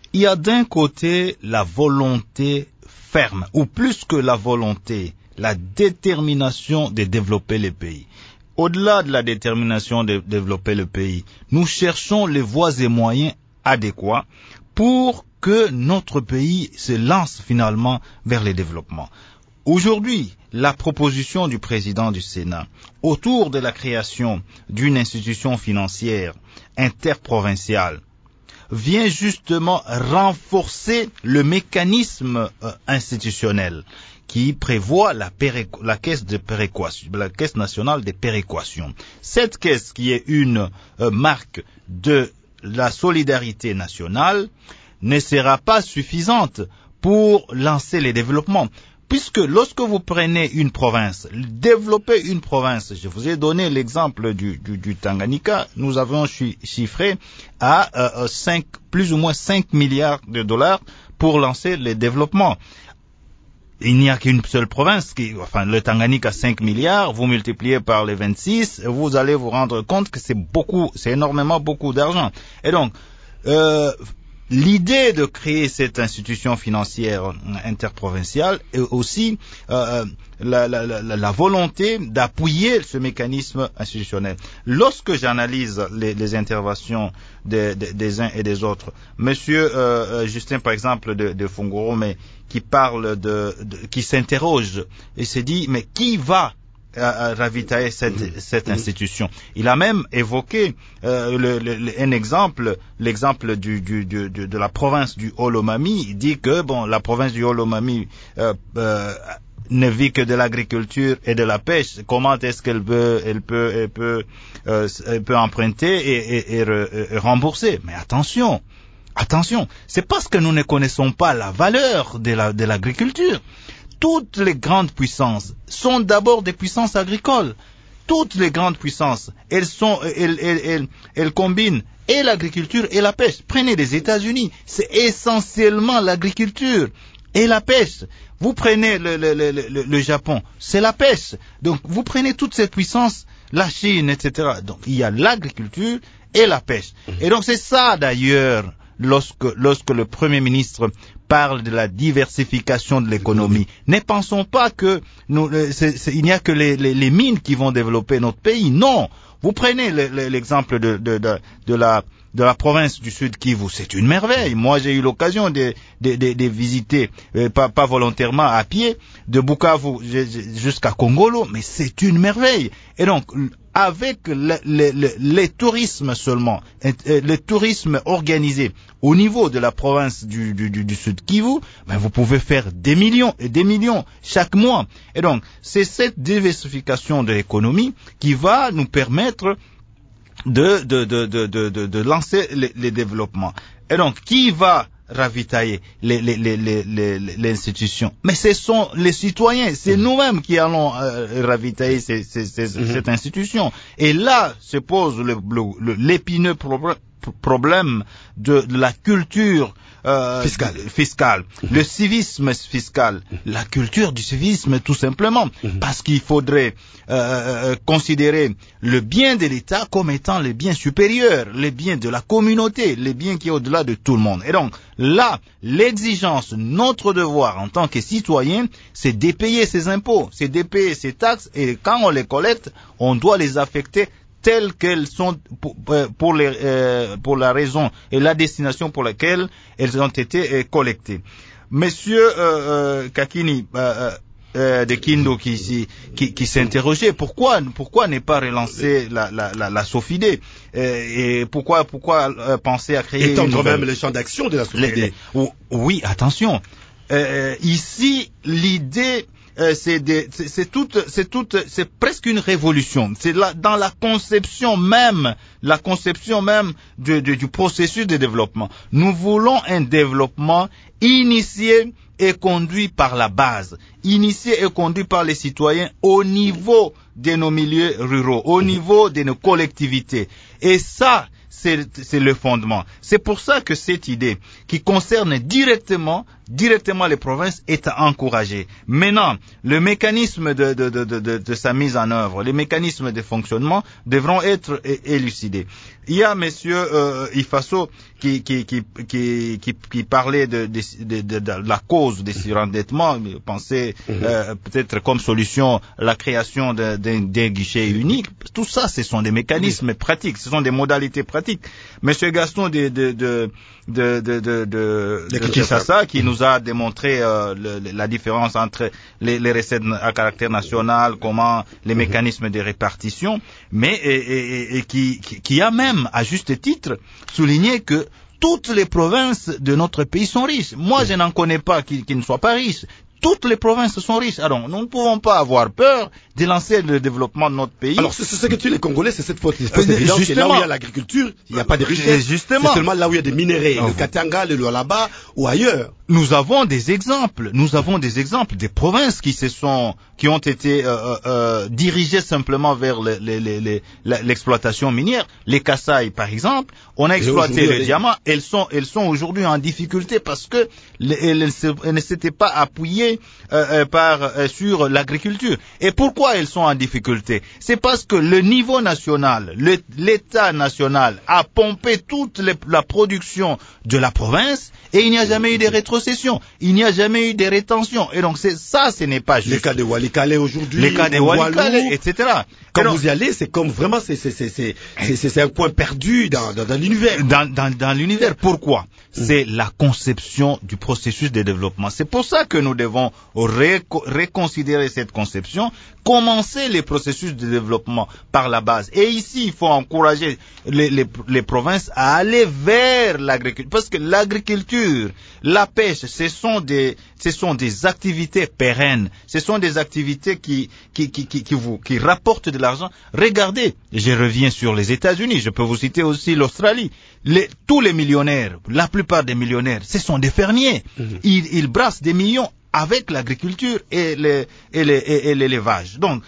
il y a d'un côté la volonté ferme, ou plus que la volonté, la détermination de développer le pays. Au-delà de la détermination de développer le pays, nous cherchons les voies et moyens adéquats pour que notre pays se lance finalement vers le développement. Aujourd'hui, la proposition du président du Sénat autour de la création d'une institution financière interprovinciale vient justement renforcer le mécanisme euh, institutionnel qui prévoit la, péréqu- la caisse de péréquation, la caisse nationale de péréquation. Cette caisse qui est une euh, marque de la solidarité nationale ne sera pas suffisante pour lancer les développements. Puisque lorsque vous prenez une province, développer une province, je vous ai donné l'exemple du, du, du Tanganyika, nous avons chi- chiffré à euh, cinq, plus ou moins cinq milliards de dollars pour lancer les développements. Il n'y a qu'une seule province, qui, enfin le Tanganyika cinq milliards, vous multipliez par les vingt-six, vous allez vous rendre compte que c'est beaucoup, c'est énormément beaucoup d'argent. Et donc, euh, l'idée de créer cette institution financière interprovinciale est aussi euh, la, la, la, la volonté d'appuyer ce mécanisme institutionnel. Lorsque j'analyse les, les interventions des, des, des uns et des autres, Monsieur euh, Justin, par exemple, de, de Funguro, mais qui parle de, de qui s'interroge et se dit, mais qui va à ravitailler cette, cette institution. Il a même évoqué euh, le, le, un exemple, l'exemple du, du, du, de, de la province du Haut-Lomami. Il dit que bon, la province du Haut-Lomami euh, euh, ne vit que de l'agriculture et de la pêche. Comment est-ce qu'elle peut, elle peut, elle peut, euh, elle peut emprunter et, et, et, re, et rembourser? Mais attention, attention, c'est parce que nous ne connaissons pas la valeur de la, de l'agriculture. Toutes les grandes puissances sont d'abord des puissances agricoles. Toutes les grandes puissances, elles sont, elles, elles, elles, elles combinent et l'agriculture et la pêche. Prenez les États-Unis, c'est essentiellement l'agriculture et la pêche. Vous prenez le, le, le, le, le Japon, c'est la pêche. Donc vous prenez toutes ces puissances, la Chine, et cetera. Donc il y a l'agriculture et la pêche. Et donc c'est ça d'ailleurs. Lorsque, lorsque le Premier ministre parle de la diversification de l'économie, ne pensons pas que nous, c'est, c'est, il n'y a que les, les, les mines qui vont développer notre pays. Non, vous prenez le, le, l'exemple de, de, de, de la de la province du Sud Kivu, c'est une merveille. Moi, j'ai eu l'occasion de, de, de, de visiter, euh, pas, pas volontairement à pied, de Bukavu jusqu'à Kongolo, mais c'est une merveille. Et donc, avec le, le, le, les tourismes seulement, le tourisme organisé au niveau de la province du, du, du, du Sud Kivu, ben vous pouvez faire des millions et des millions chaque mois. Et donc, c'est cette diversification de l'économie qui va nous permettre de, de, de, de, de, de, de lancer les, les développements. Et donc, qui va ravitailler les, les, les, les, les, les institutions? Mais ce sont les citoyens, c'est mmh. nous-mêmes qui allons euh, ravitailler ces, ces, ces, mmh. cette institution. Et là se pose le, le, l'épineux problème, problème de, de la culture euh, fiscale, fiscale mmh. le civisme fiscal, mmh. la culture du civisme tout simplement, mmh. parce qu'il faudrait euh, considérer le bien de l'État comme étant les biens supérieurs, les biens de la communauté, les biens qui est au-delà de tout le monde. Et donc là, l'exigence, notre devoir en tant que citoyen, c'est de payer ses impôts, c'est de payer ses taxes, et quand on les collecte, on doit les affecter telles qu'elles sont pour, pour, les, euh, pour la raison et la destination pour laquelle elles ont été euh, collectées. Monsieur euh, euh, Kakini euh, euh, de Kindo qui, qui, qui s'interrogeait pourquoi pourquoi ne pas relancer la, la, la, la SOFIDE euh, et pourquoi pourquoi euh, penser à créer étendre une même le champ d'action de la SOFIDE. Oui, attention. Euh, ici, l'idée Euh, c'est, des, c'est, c'est toute, c'est toute, c'est presque une révolution. C'est là, dans la conception même, la conception même du, du, du processus de développement. Nous voulons un développement initié et conduit par la base, initié et conduit par les citoyens au niveau de nos milieux ruraux, au niveau de nos collectivités. Et ça, c'est, c'est le fondement. C'est pour ça que cette idée qui concerne directement, directement les provinces est encouragée. Maintenant, le mécanisme de, de, de, de, de, de sa mise en œuvre, les mécanismes de fonctionnement devront être élucidés. Il y a monsieur euh, Ifaso qui qui qui qui qui, qui parlait de, de, de, de, de la cause des surendettements, pensait euh, peut-être comme solution la création d'un de, de, de guichet unique. Tout ça, ce sont des mécanismes pratiques, ce sont des modalités pratiques. Monsieur Gaston de de de de de de, de, de Kinshasa qui nous a démontré euh, le, la différence entre les, les recettes à caractère national, comment les mécanismes de répartition, mais et, et, et qui, qui qui a même à juste titre souligné que toutes les provinces de notre pays sont riches. Moi, je n'en connais pas qui, qui ne soient pas riches. Toutes les provinces sont riches. Alors, nous ne pouvons pas avoir peur de lancer le développement de notre pays. Alors, c'est ce que tu les Congolais, c'est cette faute. C'est évident que là où il y a l'agriculture, il n'y a pas de richesse. Justement. C'est seulement là où il y a des minéraux, le Katanga, le Lualaba ou ailleurs. Nous avons des exemples. Nous avons des exemples des provinces qui se sont, qui ont été euh, euh, dirigées simplement vers le, le, le, le, l'exploitation minière. Les Kasaï, par exemple, on a exploité le les... diamant. Elles sont, elles sont aujourd'hui en difficulté parce que les, elles, elles ne s'étaient pas appuyées euh, par euh, sur l'agriculture. Et pourquoi elles sont en difficulté? C'est parce que le niveau national, le, l'État national a pompé toute les, la production de la province et il n'y a jamais eu de rétrocession, il n'y a jamais eu de rétention. Et donc c'est ça, ce n'est pas juste. Les cas de Walikale aujourd'hui, les cas de Walikale, et cetera. Quand donc, vous y allez, c'est comme vraiment, c'est c'est c'est c'est c'est, c'est un coin perdu dans dans, dans l'univers. Dans dans dans l'univers. Pourquoi? Mmh. C'est la conception du processus de développement. C'est pour ça que nous devons réco- reconsidérer cette conception, commencer les processus de développement par la base. Et ici, il faut encourager les les, les provinces à aller vers l'agriculture, parce que l'agriculture, la pêche, ce sont des ce sont des activités pérennes. Ce sont des activités qui qui qui qui, qui vous qui rapportent de l'argent. Regardez, je reviens sur les États-Unis, je peux vous citer aussi l'Australie. Les, tous les millionnaires, la plupart des millionnaires, ce sont des fermiers. Mmh. Ils, ils brassent des millions avec l'agriculture et, les, et, les, et, et l'élevage. Donc,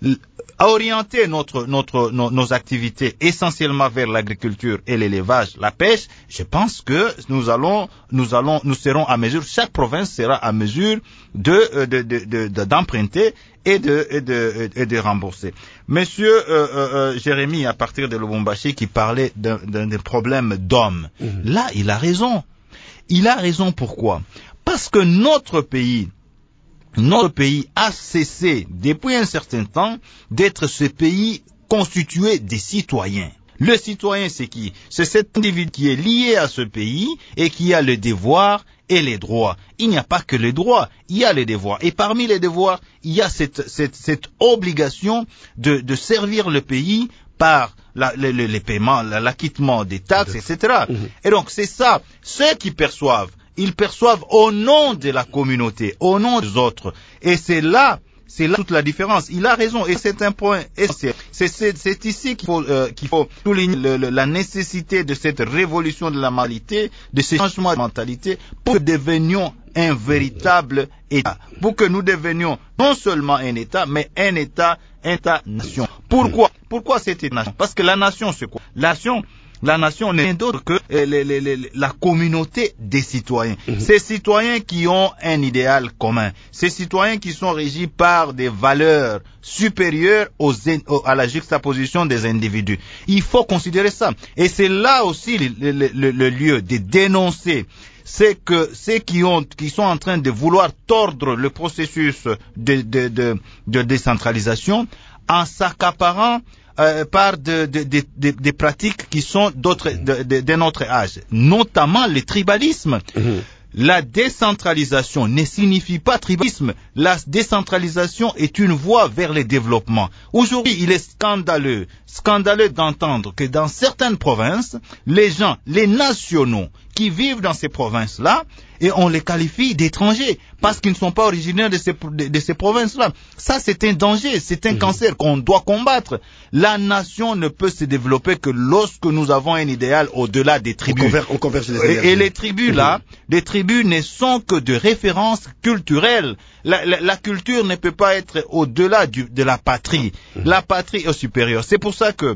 à orienter notre, notre, nos, nos activités essentiellement vers l'agriculture et l'élevage, la pêche, je pense que nous allons, nous allons, nous serons à mesure, chaque province sera à mesure de, de, de, de, de d'emprunter et de, et de, et de rembourser. Monsieur euh, euh, Jérémy, à partir de Lubumbashi, qui parlait d'un, d'un, d'un problème d'hommes, mmh. là, il a raison. Il a raison pourquoi? Parce que notre pays, notre pays a cessé, depuis un certain temps, d'être ce pays constitué des citoyens. Le citoyen, c'est qui? C'est cet individu qui est lié à ce pays et qui a le devoir et les droits. Il n'y a pas que les droits, il y a les devoirs. Et parmi les devoirs, il y a cette, cette, cette obligation de, de servir le pays par la, les, les paiements, l'acquittement des taxes, et cetera. Mmh. Et donc, c'est ça. Ceux qui perçoivent, ils perçoivent au nom de la communauté, au nom des autres. Et c'est là, c'est là toute la différence. Il a raison, et c'est un point essentiel. C'est, c'est, c'est ici qu'il faut, euh, qu'il faut souligner le, le, la nécessité de cette révolution de la mentalité, de ce changement de mentalité, pour que nous devenions un véritable État. Pour que nous devenions non seulement un État, mais un État, un État-nation. Pourquoi? Pourquoi cet État-nation? Parce que la nation, c'est quoi? La nation, La nation n'est rien d'autre que euh, les, les, les, la communauté des citoyens. Mmh. Ces citoyens qui ont un idéal commun. Ces citoyens qui sont régis par des valeurs supérieures aux, aux, à la juxtaposition des individus. Il faut considérer ça. Et c'est là aussi le, le, le, le lieu de dénoncer. C'est que ceux qui ont, qui sont en train de vouloir tordre le processus de, de, de, de décentralisation en s'accaparant Euh, par de, de, de, de, de pratiques qui sont d'autres, de, de, de notre âge, notamment le tribalisme. Mmh. La décentralisation ne signifie pas tribalisme. La décentralisation est une voie vers le développement. Aujourd'hui, il est scandaleux, scandaleux d'entendre que dans certaines provinces, les gens, les nationaux qui vivent dans ces provinces-là, et on les qualifie d'étrangers parce qu'ils ne sont pas originaires de ces, de, de ces provinces-là. Ça, c'est un danger, c'est un mmh. cancer qu'on doit combattre. La nation ne peut se développer que lorsque nous avons un idéal au-delà des tribus. On converge, on converge les énergies. Et, et les tribus-là, mmh. les tribus ne sont que de références culturelles. La, la, la culture ne peut pas être au-delà du, de la patrie. Mmh. La patrie est supérieure. C'est pour ça que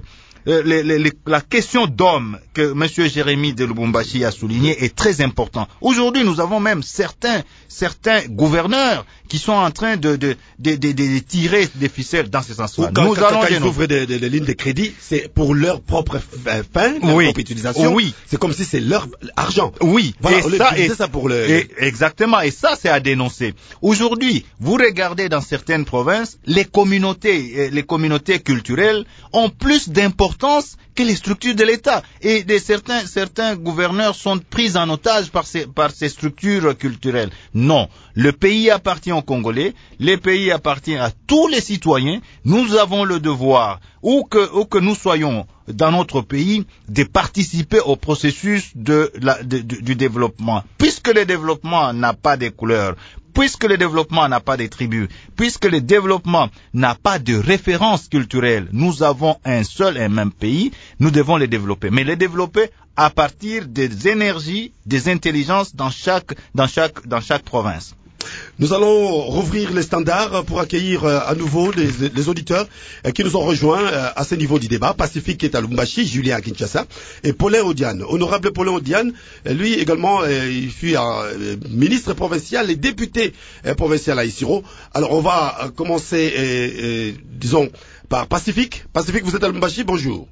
euh, les, les, les, la question d'homme que M. Jérémy de Lubumbashi a souligné est très importante. Aujourd'hui, nous avons même certains, certains gouverneurs qui sont en train de, de, de, de, de tirer des ficelles dans ce sens-là. Quand, nous quand, allons quand ils ouvrent des, des, des lignes de crédit, c'est pour leur propre fin, leur oui. propre utilisation. Oui. C'est comme si c'est leur argent. Oui. Voilà, et on ça, et, ça pour le... et, exactement. Et ça, c'est à dénoncer. Aujourd'hui, vous regardez dans certaines provinces, les communautés, les communautés culturelles ont plus d'importance que les structures de l'État. Et des, certains, certains gouverneurs sont pris en otage par ces, par ces structures culturelles. Non. Le pays appartient aux Congolais. Le pays appartient à tous les citoyens. Nous avons le devoir, où que, où que nous soyons dans notre pays, de participer au processus de la, de, de, du développement. Puisque le développement n'a pas de couleurs, puisque le développement n'a pas de tribus, puisque le développement n'a pas de référence culturelle, nous avons un seul et même pays, nous devons le développer. Mais le développer à partir des énergies, des intelligences dans chaque, dans chaque, dans chaque province. Nous allons rouvrir les standards pour accueillir euh, à nouveau les, les auditeurs euh, qui nous ont rejoints euh, à ce niveau du débat. Pacifique qui est à Lubumbashi, Julien à Kinshasa et Paulin Odiane. Honorable Paulin Odiane, euh, lui également, euh, il fut euh, ministre provincial et député euh, provincial à Isiro. Alors on va euh, commencer, euh, euh, disons, par Pacifique. Pacifique, vous êtes à Lubumbashi, bonjour.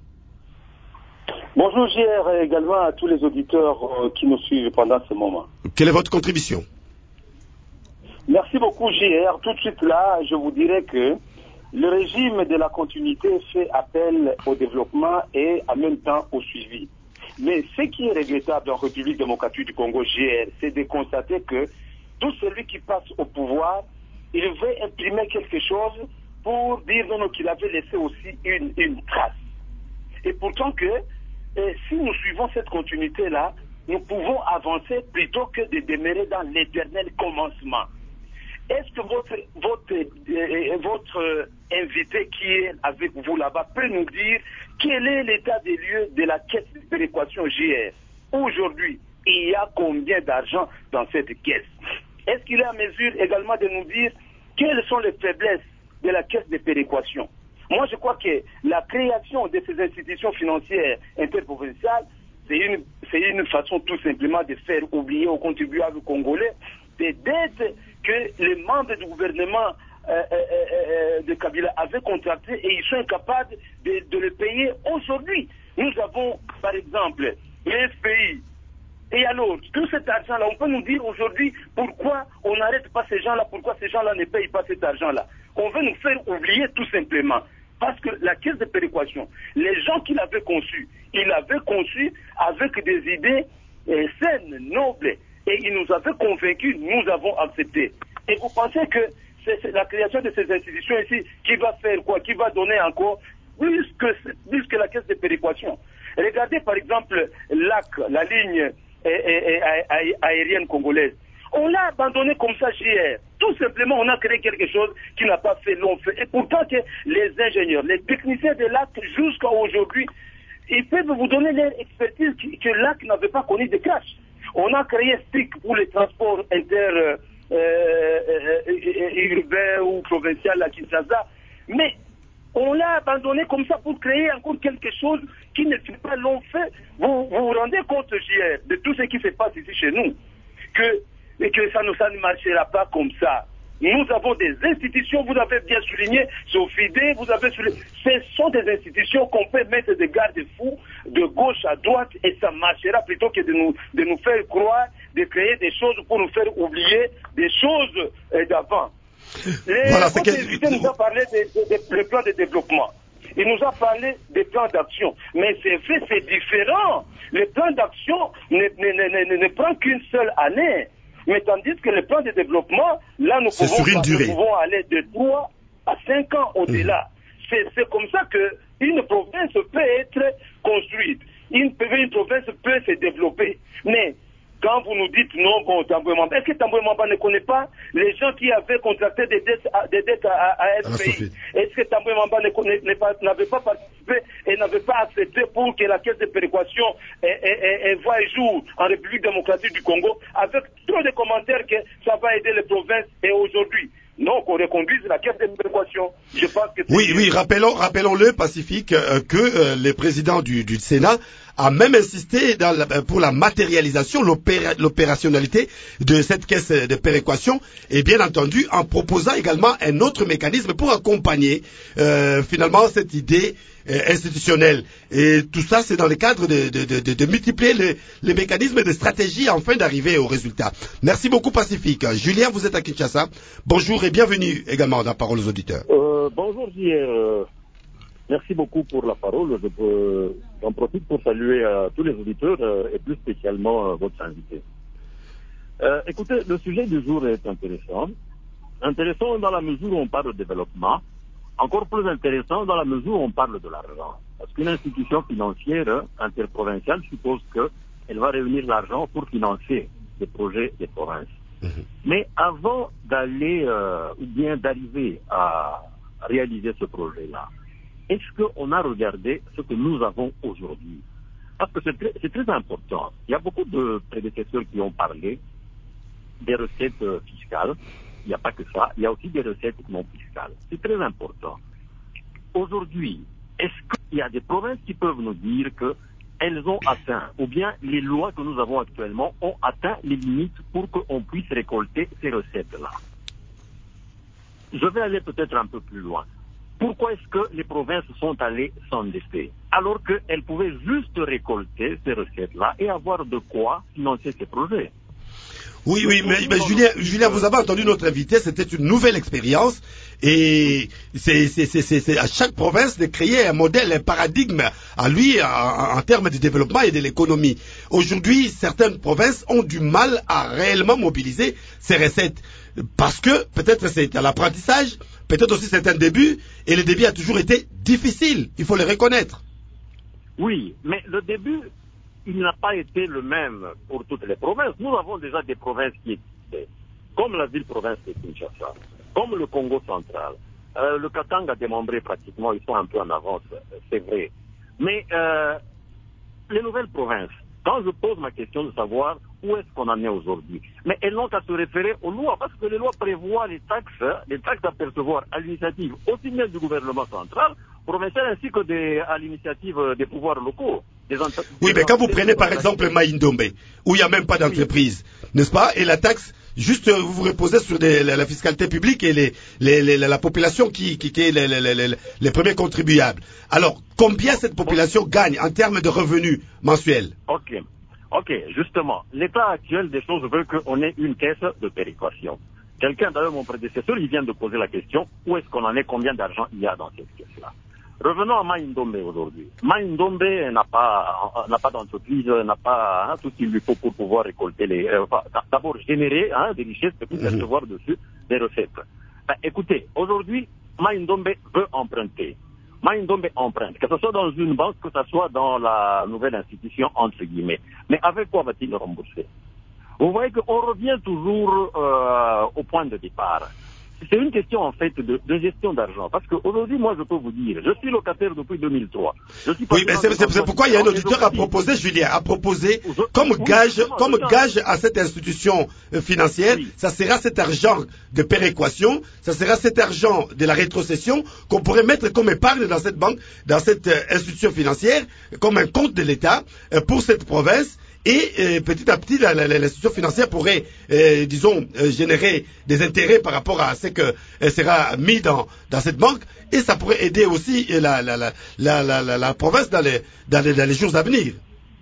Bonjour J R et également à tous les auditeurs euh, qui nous suivent pendant ce moment. Quelle est votre contribution? Merci beaucoup J R. Tout de suite là, je vous dirais que le régime de la continuité fait appel au développement et en même temps au suivi. Mais ce qui est regrettable en République démocratique du Congo, J R, c'est de constater que tout celui qui passe au pouvoir, il veut imprimer quelque chose pour dire non, non, qu'il avait laissé aussi une, une trace. Et pourtant que et si nous suivons cette continuité-là, nous pouvons avancer plutôt que de demeurer dans l'éternel commencement. Est-ce que votre, votre, euh, votre euh, invité qui est avec vous là-bas peut nous dire quel est l'état des lieux de la caisse de péréquation J R? Aujourd'hui, il y a combien d'argent dans cette caisse? Est-ce qu'il est en mesure également de nous dire quelles sont les faiblesses de la caisse de péréquation? Moi, je crois que la création de ces institutions financières interprovinciales, c'est une, c'est une façon tout simplement de faire oublier aux contribuables congolais des dettes que les membres du gouvernement euh, euh, euh, de Kabila avaient contractées et ils sont incapables de, de le payer aujourd'hui. Nous avons, par exemple, les F P I. Et alors, tout cet argent-là, on peut nous dire aujourd'hui pourquoi on n'arrête pas ces gens-là, pourquoi ces gens-là ne payent pas cet argent-là. On veut nous faire oublier tout simplement. Parce que la caisse de péréquation, les gens qui l'avaient conçue, ils l'avaient conçue avec des idées euh, saines, nobles, et ils nous avaient convaincus, nous avons accepté. Et vous pensez que c'est la création de ces institutions ici qui va faire quoi? Qui va donner encore plus que, plus que la caisse de péréquation? Regardez par exemple l'A C, la ligne aérienne congolaise. On l'a abandonné comme ça J R. Tout simplement, on a créé quelque chose qui n'a pas fait long feu. Et pourtant que les ingénieurs, les techniciens de l'A C jusqu'à aujourd'hui, ils peuvent vous donner leur expertise que l'A C n'avait pas connu de crash. On a créé S T I C pour les transports inter euh, euh, urbains ou provinciaux à Kinshasa. Mais on l'a abandonné comme ça pour créer encore quelque chose qui ne fait pas long feu. Vous, vous vous rendez compte, J R, de tout ce qui se passe ici chez nous, que, et que ça, ça ne marchera pas comme ça. Nous avons des institutions, vous avez bien souligné, Sofidé, vous avez souligné, ce sont des institutions qu'on peut mettre des garde-fous de gauche à droite et ça marchera plutôt que de nous, de nous faire croire, de créer des choses pour nous faire oublier des choses euh, d'avant. Les voilà, invité nous a parlé des de, de, de plans de développement. Il nous a parlé des plans d'action. Mais c'est vrai, c'est différent. Les plans d'action ne, ne, ne, ne, ne prend qu'une seule année. Mais tandis que les plans de développement, là, nous pouvons, nous pouvons aller de trois à cinq ans au-delà. Mmh. C'est comme ça qu'une province peut être construite. Une, une province peut se développer. Mais quand vous nous dites non, bon, Tamboué Mwamba, est-ce que Tamboué Mwamba ne connaît pas les gens qui avaient contracté des dettes à, des dettes à, à F P I? Est-ce que Tamboué Mwamba n'avait pas participé et n'avait pas accepté pour que la caisse de péréquation voie jour en République démocratique du Congo avec trop de commentaires que ça va aider les provinces? Et aujourd'hui, non, qu'on reconduise la caisse de péréquation. Je pense que oui, oui, rappelons, rappelons-le, Pacifique, euh, que euh, le président du, du Sénat a même insisté dans la, pour la matérialisation, l'opéra, l'opérationnalité de cette caisse de péréquation, et bien entendu en proposant également un autre mécanisme pour accompagner euh, finalement cette idée euh, institutionnelle. Et tout ça, c'est dans le cadre de, de, de, de, de multiplier les, les mécanismes et des stratégies afin d'arriver au résultat. Merci beaucoup, Pacifique. Julien, vous êtes à Kinshasa. Bonjour et bienvenue également dans Parole aux auditeurs. Euh, bonjour, J R. Merci beaucoup pour la parole. Je peux, j'en profite pour saluer euh, tous les auditeurs euh, et plus spécialement euh, votre invité. Euh, écoutez, le sujet du jour est intéressant. Intéressant dans la mesure où on parle de développement. Encore plus intéressant dans la mesure où on parle de l'argent. Parce qu'une institution financière interprovinciale suppose qu'elle va réunir l'argent pour financer des projets des provinces. Mmh. Mais avant d'aller euh, ou bien d'arriver à réaliser ce projet-là, est-ce qu'on a regardé ce que nous avons aujourd'hui? Parce que c'est très, c'est très important. Il y a beaucoup de prédécesseurs qui ont parlé des recettes euh, fiscales. Il n'y a pas que ça. Il y a aussi des recettes non fiscales. C'est très important. Aujourd'hui, est-ce qu'il y a des provinces qui peuvent nous dire qu'elles ont atteint, ou bien les lois que nous avons actuellement ont atteint les limites pour qu'on puisse récolter ces recettes-là? Je vais aller peut-être un peu plus loin. Pourquoi est-ce que les provinces sont allées s'endetter alors qu'elles pouvaient juste récolter ces recettes-là et avoir de quoi financer ces projets? Oui, oui, mais, mais Julien, Julien, vous avez entendu notre invité, c'était une nouvelle expérience et c'est, c'est, c'est, c'est, c'est à chaque province de créer un modèle, un paradigme à lui en, en termes de développement et de l'économie. Aujourd'hui, certaines provinces ont du mal à réellement mobiliser ces recettes parce que peut-être c'est à l'apprentissage, peut-être aussi c'est un début et le début a toujours été difficile, il faut le reconnaître. Oui, mais le début, il n'a pas été le même pour toutes les provinces. Nous avons déjà des provinces qui existaient, comme la ville-province de Kinshasa, comme le Congo central. Euh, le Katanga démembré pratiquement, ils sont un peu en avance, c'est vrai. Mais euh, les nouvelles provinces, quand je pose ma question de savoir où est-ce qu'on en est aujourd'hui, mais elles n'ont qu'à se référer aux lois, parce que les lois prévoient les taxes, les taxes à percevoir à l'initiative aussi bien du gouvernement central, provincial, ainsi que des, à l'initiative des pouvoirs locaux. Oui, mais quand vous prenez par exemple Maïndombe, où il n'y a même pas d'entreprise, oui. N'est-ce pas? Et la taxe, juste vous vous reposez sur des, la, la fiscalité publique et les, les, les, la population qui, qui, qui est les, les, les, les premiers contribuables. Alors, combien cette population gagne en termes de revenus mensuels? Ok, ok, justement, l'état actuel des choses veut qu'on ait une caisse de péréquation. Quelqu'un, d'ailleurs mon prédécesseur, il vient de poser la question, où est-ce qu'on en est, combien d'argent il y a dans cette caisse-là? Revenons à Maïndombe aujourd'hui. Maïndombe n'a pas, n'a pas d'entreprise, n'a pas hein, tout ce qu'il lui faut pour pouvoir récolter les, euh, enfin, d'abord générer hein, des richesses et puis recevoir dessus des recettes. Ben, écoutez, aujourd'hui, Maïndombe veut emprunter. Maïndombe emprunte, que ce soit dans une banque, que ce soit dans la nouvelle institution, entre guillemets. Mais avec quoi va-t-il le rembourser? Vous voyez qu'on revient toujours euh, au point de départ. C'est une question en fait de, de gestion d'argent. Parce qu'aujourd'hui, moi, je peux vous dire, je suis locataire depuis deux mille trois. Je suis oui, mais c'est, c'est, c'est pourquoi il y a un auditeur à proposer, Julien, à proposer je, comme oui, gage, comme gage à cette institution financière, oui. Ça sera cet argent de péréquation, ça sera cet argent de la rétrocession qu'on pourrait mettre comme épargne dans cette banque, dans cette euh, institution financière, comme un compte de l'État euh, pour cette province. Et euh, petit à petit, la, la, l'institution financière pourrait, euh, disons, euh, générer des intérêts par rapport à ce que euh, sera mis dans, dans cette banque, et ça pourrait aider aussi la, la, la, la, la, la, la province dans les, dans, les, dans les jours à venir.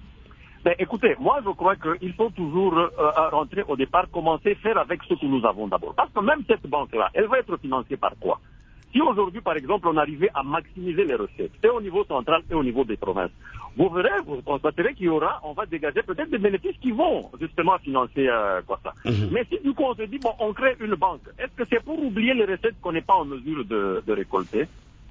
Ben, écoutez, moi je crois qu'il faut toujours euh, rentrer au départ, commencer à faire avec ce que nous avons d'abord. Parce que même cette banque-là, elle va être financée par quoi? Si aujourd'hui, par exemple, on arrivait à maximiser les recettes, et au niveau central et au niveau des provinces, vous verrez, vous constaterez qu'il y aura, on va dégager peut-être des bénéfices qui vont justement financer euh, quoi ça. Mm-hmm. Mais si du coup on se dit, bon, on crée une banque, est-ce que c'est pour oublier les recettes qu'on n'est pas en mesure de, de récolter?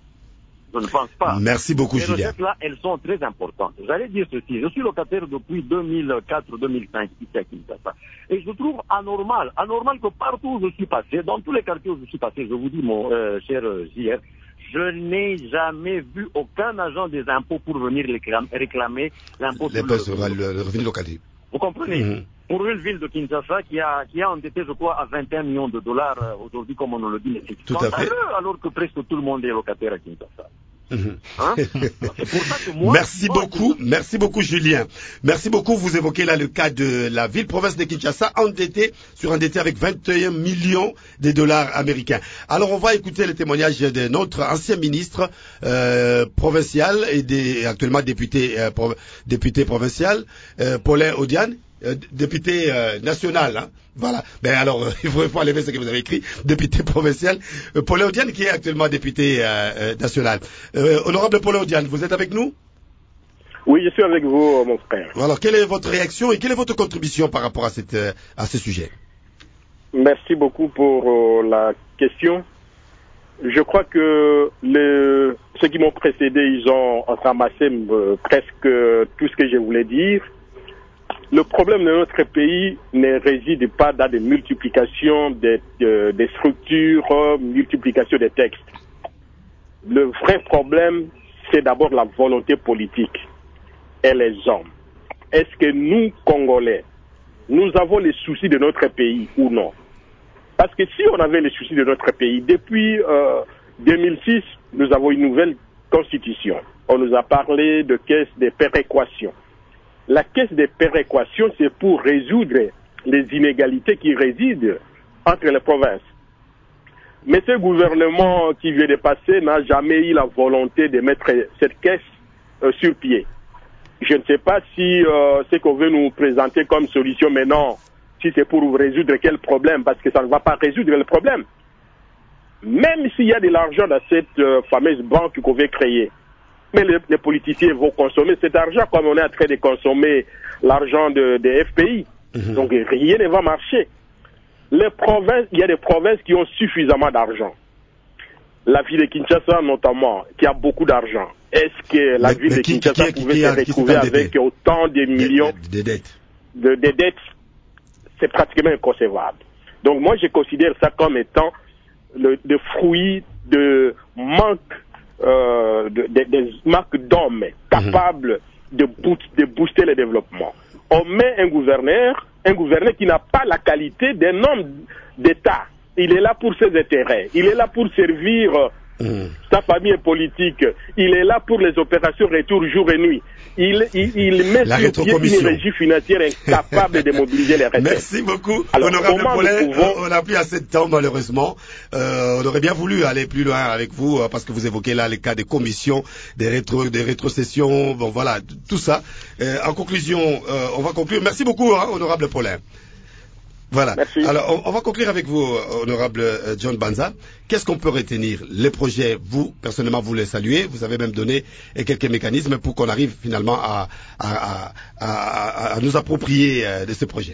Je ne pense pas. Merci beaucoup, Julien. Julien. Ces recettes-là, elles sont très importantes. J'allais dire ceci. Je suis locataire depuis deux mille quatre deux mille cinq ici à Kinshasa. Et je trouve anormal, anormal que partout où je suis passé, dans tous les quartiers où je suis passé, je vous dis, mon euh, cher J R, je n'ai jamais vu aucun agent des impôts pour venir réclamer, réclamer l'impôt sur le, le, le revenu locatif. Vous comprenez? Mm-hmm. pour une ville de Kinshasa qui a, qui a endetté, je crois, à vingt et un millions de dollars euh, aujourd'hui, comme on nous le dit. Tout à fait. Alors que presque tout le monde est locataire à Kinshasa. Mmh. Hein? C'est pour ça que moi, merci moi, beaucoup, je... merci beaucoup Julien. Merci beaucoup. Vous évoquez là le cas de la ville-province de Kinshasa endettée, surendetée avec vingt et un millions de dollars américains. Alors on va écouter le témoignage de notre ancien ministre euh, provincial et des, actuellement député, euh, pro, député provincial, euh, Paulin Odiane. Euh, député euh, national, hein. Voilà. Ben alors, euh, il faut, faut enlever ce que vous avez écrit, député provincial. Euh, Paulin Odiane qui est actuellement député euh, euh, national. Euh, honorable Paulin Odiane, vous êtes avec nous? Oui, je suis avec vous, mon frère. Alors, quelle est votre réaction et quelle est votre contribution par rapport à cette euh, à ce sujet? Merci beaucoup pour euh, la question. Je crois que le, ceux qui m'ont précédé, ils ont ramassé euh, presque tout ce que je voulais dire. Le problème de notre pays ne réside pas dans des multiplications des, euh, des structures, euh, multiplication des textes. Le vrai problème, c'est d'abord la volonté politique et les hommes. Est-ce que nous, Congolais, nous avons les soucis de notre pays ou non? Parce que si on avait les soucis de notre pays, depuis euh, deux mille six, nous avons une nouvelle constitution. On nous a parlé de caisse de péréquation. La caisse de péréquation, c'est pour résoudre les inégalités qui résident entre les provinces. Mais ce gouvernement qui vient de passer n'a jamais eu la volonté de mettre cette caisse euh, sur pied. Je ne sais pas si euh, ce qu'on veut nous présenter comme solution maintenant, si c'est pour résoudre quel problème, parce que ça ne va pas résoudre le problème. Même s'il y a de l'argent dans cette euh, fameuse banque qu'on veut créer, mais les, les politiciens vont consommer cet argent comme on est en train de consommer l'argent de, de F P I. Mmh. Donc rien ne va marcher. Les provinces, il y a des provinces qui ont suffisamment d'argent. La ville de Kinshasa notamment, qui a beaucoup d'argent. Est-ce que la mais, ville mais de qui, Kinshasa qui, qui, pouvait qui, se retrouver avec autant de millions de, de dettes de, de dettes? C'est pratiquement inconcevable. Donc moi je considère ça comme étant le, le fruit de manque Euh, de, de, des marques d'hommes capables mmh. de, boost, de booster le développement. On met un gouverneur, un gouverneur qui n'a pas la qualité d'un homme d'État. Il est là pour ses intérêts. Il est là pour servir mmh. sa famille politique. Il est là pour les opérations retour jour et nuit. Il, il, il met la sur pied une régie financière incapable de mobiliser les recettes. Merci beaucoup. Alors, honorable Paulin, pouvons... on n'a plus assez de temps malheureusement. Euh, on aurait bien voulu aller plus loin avec vous parce que vous évoquez là les cas des commissions, des, rétro, des rétrocessions, bon voilà, tout ça. Euh, en conclusion, euh, on va conclure. Merci beaucoup, hein, honorable Paulin. Voilà. Merci. Alors, on, on va conclure avec vous, honorable euh, John Banza. Qu'est-ce qu'on peut retenir? Les projets, vous, personnellement, vous les saluez. Vous avez même donné euh, quelques mécanismes pour qu'on arrive finalement à, à, à, à, à nous approprier euh, de ces projets.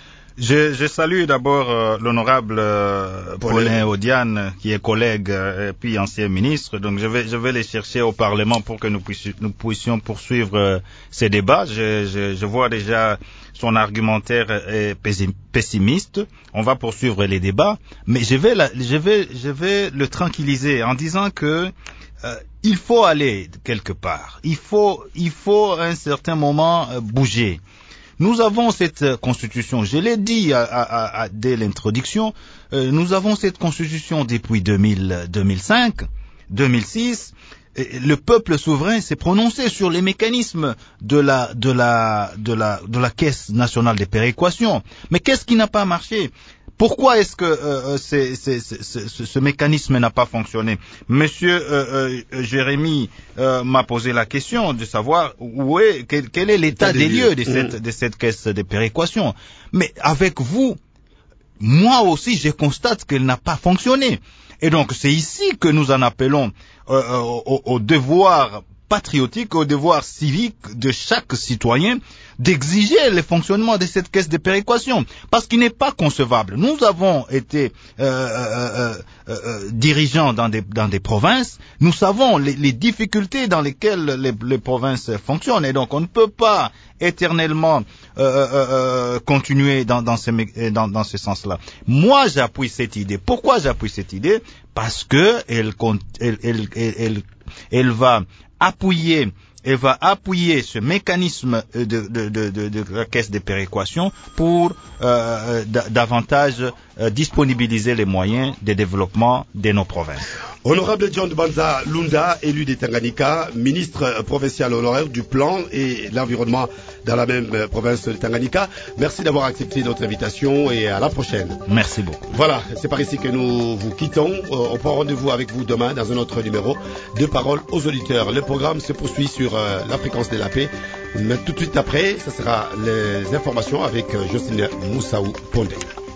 Je, je salue d'abord euh, l'honorable euh, Paulin Odiane, qui est collègue euh, et puis ancien ministre. Donc je vais je vais les chercher au Parlement pour que nous puissions nous puissions poursuivre euh, ces débats. Je, je, je vois déjà son argumentaire est pessimiste. On va poursuivre les débats, mais je vais la, je vais je vais le tranquilliser en disant que euh, il faut aller quelque part. Il faut il faut à un certain moment euh, bouger. Nous avons cette constitution, je l'ai dit à, à, à, dès l'introduction, euh, nous avons cette constitution depuis deux mille, deux mille cinq, deux mille six. Et le peuple souverain s'est prononcé sur les mécanismes de la de la de la de la Caisse nationale des péréquations. Mais qu'est-ce qui n'a pas marché? Pourquoi est-ce que euh, c'est, c'est, c'est, ce, ce mécanisme n'a pas fonctionné? Monsieur euh, euh, Jérémy euh, m'a posé la question de savoir où est quel, quel est l'état des, des lieux de cette, mmh. de cette caisse de péréquation. Mais avec vous, moi aussi, je constate qu'elle n'a pas fonctionné. Et donc, c'est ici que nous en appelons euh, au, au devoir patriotique, au devoir civique de chaque citoyen d'exiger le fonctionnement de cette caisse de péréquation, parce qu'il n'est pas concevable. Nous avons été euh, euh, euh, euh, dirigeants dans des, dans des provinces, nous savons les, les difficultés dans lesquelles les, les provinces fonctionnent, et donc on ne peut pas éternellement euh, euh, euh, continuer dans, dans ce, dans, dans ce sens-là. Moi, j'appuie cette idée. Pourquoi j'appuie cette idée? Parce que elle, elle, elle, elle, elle, elle va appuyer et va appuyer ce mécanisme de, de, de, de, de la caisse de péréquation pour euh, davantage euh, disponibiliser les moyens de développement de nos provinces. Honorable John Banza Lunda, élu des Tanganyika, ministre provincial honoraire du plan et de l'environnement dans la même province de Tanganyika, merci d'avoir accepté notre invitation et à la prochaine. Merci beaucoup. Voilà, c'est par ici que nous vous quittons. On prend rendez-vous avec vous demain dans un autre numéro de Paroles aux auditeurs. Le programme se poursuit sur euh, la fréquence de la paix. Mais tout de suite après, ce sera les informations avec euh, Jocelyne Moussaou Pondé.